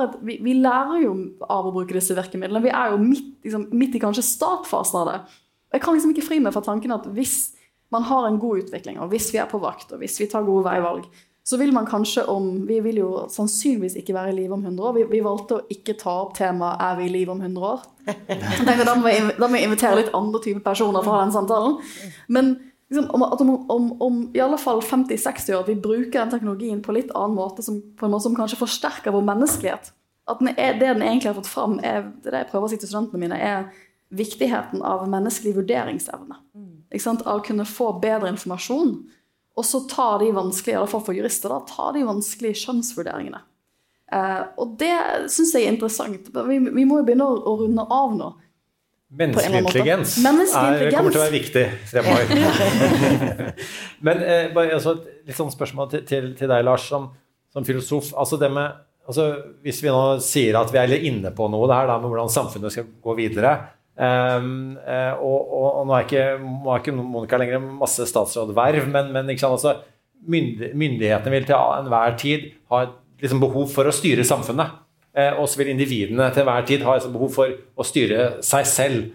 Vi lærer jo av å bruke disse virkemidlene, vi er jo midt i kanskje startfasen av det, Jeg kan liksom ikke fri meg fra tanken at hvis man har en god utvikling, og hvis vi på vakt, og hvis vi tar gode veivalg, så vil man kanskje vi vil jo sannsynligvis ikke være i liv om 100 år. Vi valgte å ikke ta opp temaet «Er vi i liv om 100 år?» Da må jeg invitere litt andre typer personer for å ha den samtalen. Men liksom, om i alle fall 50-60 år, at vi bruker den teknologien på litt annen måte, på en måte som kanskje forsterker vår menneskelighet. At det den egentlig har fått fram, det jeg prøver å si til studentene mine, viktigheten av menneskelig vurderingsevne. Ikke sant? Av å kunne få bedre informasjon, og så ta de vanskelige, i alle fall for jurister, ta de vanskelige skjønnsvurderingene. Og det synes jeg interessant. Vi må jo begynne å runde av nå. Menneskelig intelligens kommer til å være viktig fremover. Men altså, litt sånn spørsmål til deg, Lars, som filosof. Altså det med, hvis vi nå sier at vi litt inne på noe der, med hvordan samfunnet skal gå videre, og nå ikke Monica lenger masse statsrådverv, men ikke sant, altså, myndighetene vil til enhver tid ha liksom behov for å styre samfunnet, og så vil individene til enhver tid ha behov for å styre seg selv.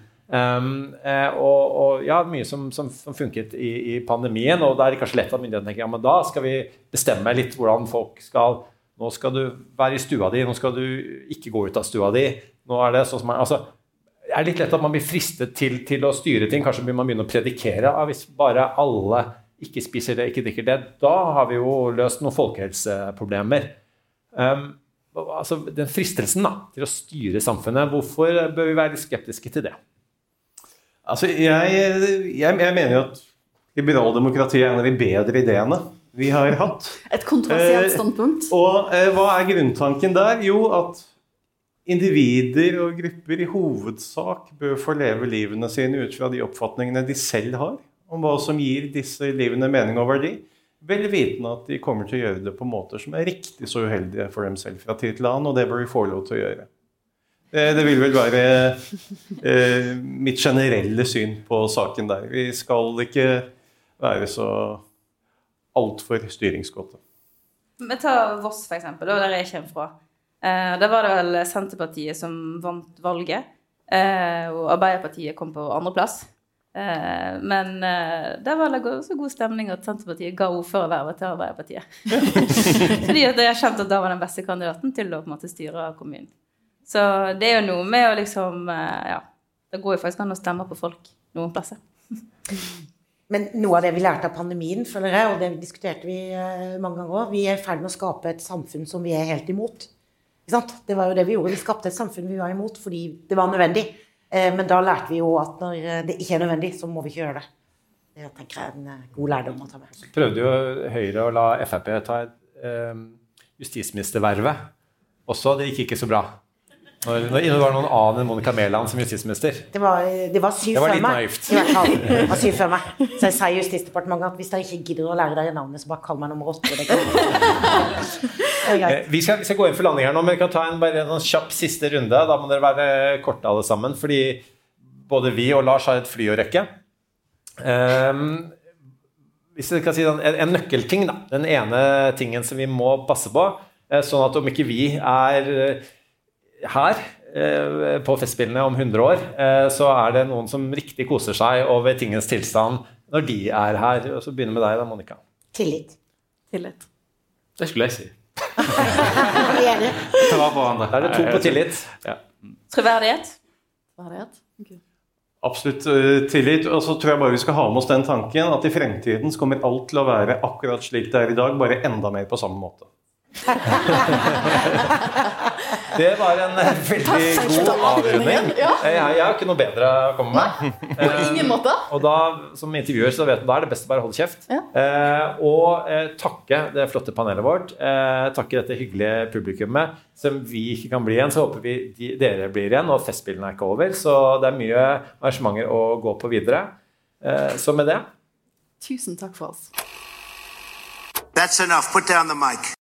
Og ja, mye som funket i pandemien, og det kanskje lett at myndighetene tenker, ja, men da skal vi bestemme litt hvordan folk nå skal du være i stua di, nå skal du ikke gå ut av stua di, nå det sånn som altså, det litt lett at man blir fristet til å styre ting. Kanskje man begynner å predikere. Hvis bare alle ikke spiser det, ikke drikker det, da har vi jo løst noen folkehelseproblemer. Altså, den fristelsen til å styre samfunnet, hvorfor bør vi være litt skeptiske til det? Altså, jeg mener jo at liberaldemokratiet en av de bedre ideene vi har hatt. Et kontroversielt standpunkt. Og hva grunntanken der? Jo, at individer og grupper i hovedsak bør få leve livene sine ut fra de oppfatningene de selv har, om hva som gir disse livene mening og verdi, vel vitende at de kommer til å gjøre det på måter som riktig så uheldige for dem selv fra tid til annen, og det bør vi få lov til å gjøre. Det vil vel være mitt generelle syn på saken der. Vi skal ikke være så alt for styringsgåte. Men ta Voss for eksempel, der jeg kommer fra. Da var det vel Senterpartiet som vant valget, og Arbeiderpartiet kom på andre plass. Men det var så god stemning at Senterpartiet ga ordførervervet til Arbeiderpartiet. Fordi at jeg kjente at da var den beste kandidaten til å på en måte styre kommunen. Så det jo noe med å liksom, ja, det går jo faktisk an å stemme på folk noen plasser. Men noe av det vi lærte av pandemien, føler jeg, og det diskuterte vi mange ganger, vi i ferd med å skape et samfunn som vi helt imot. Ikke sant? Det var jo det vi gjorde, vi skapte et samfunn vi var imot fordi det var nødvendig. Men da lærte vi jo at når det ikke nødvendig, så må vi ikke gjøre det. Det tenker jeg en god lærdom å ta med. Prøvde jo Høyre å la FrP ta justisministervervet. Også, det gikk ikke så bra. Når det var noen annen enn Monica Mæland som justisminister. Det var 7 før meg. I hvert fall. Det var 7 før meg. Så jeg sa i Justisdepartementet at hvis dere ikke gidder å lære dere navnet, så bare kall meg nummer 8. Vi skal gå inn for landing her nå, men vi kan ta bare en kjapp siste runde. Da må dere være korte alle sammen, fordi både vi og Lars har et fly å rekke. Hvis jeg kan si en nøkkelting, da. Den ene tingen som vi må passe på, sånn at om ikke vi her på festspillene om 100 år, så det noen som riktig koser seg over tingens tilstand når de her. Og så begynner med deg da, Monica. Tillit. Det skulle jeg si. Ta vare på hverandre. Da det 2 på tillit. Ja. Troverdighet. Okay. Absolutt tillit, og så tror jeg bare vi skal ha med oss den tanken at i fremtiden så kommer alt til å være akkurat slik det i dag, bare enda mer på samme måte. Det var en veldig god avrunding. Jeg har ikke noe bedre å komme med. På ingen måte. Og da, som intervjuer, så vet du, da det best å bare holde kjeft. Og takke det flotte panelet vårt. Takke dette hyggelige publikummet. Som vi ikke kan bli igjen, så håper vi dere blir igjen, og festspillene ikke over. Så det mye arrangementer å gå på videre. Så med det. Tusen takk for oss. That's enough. Put down the mic.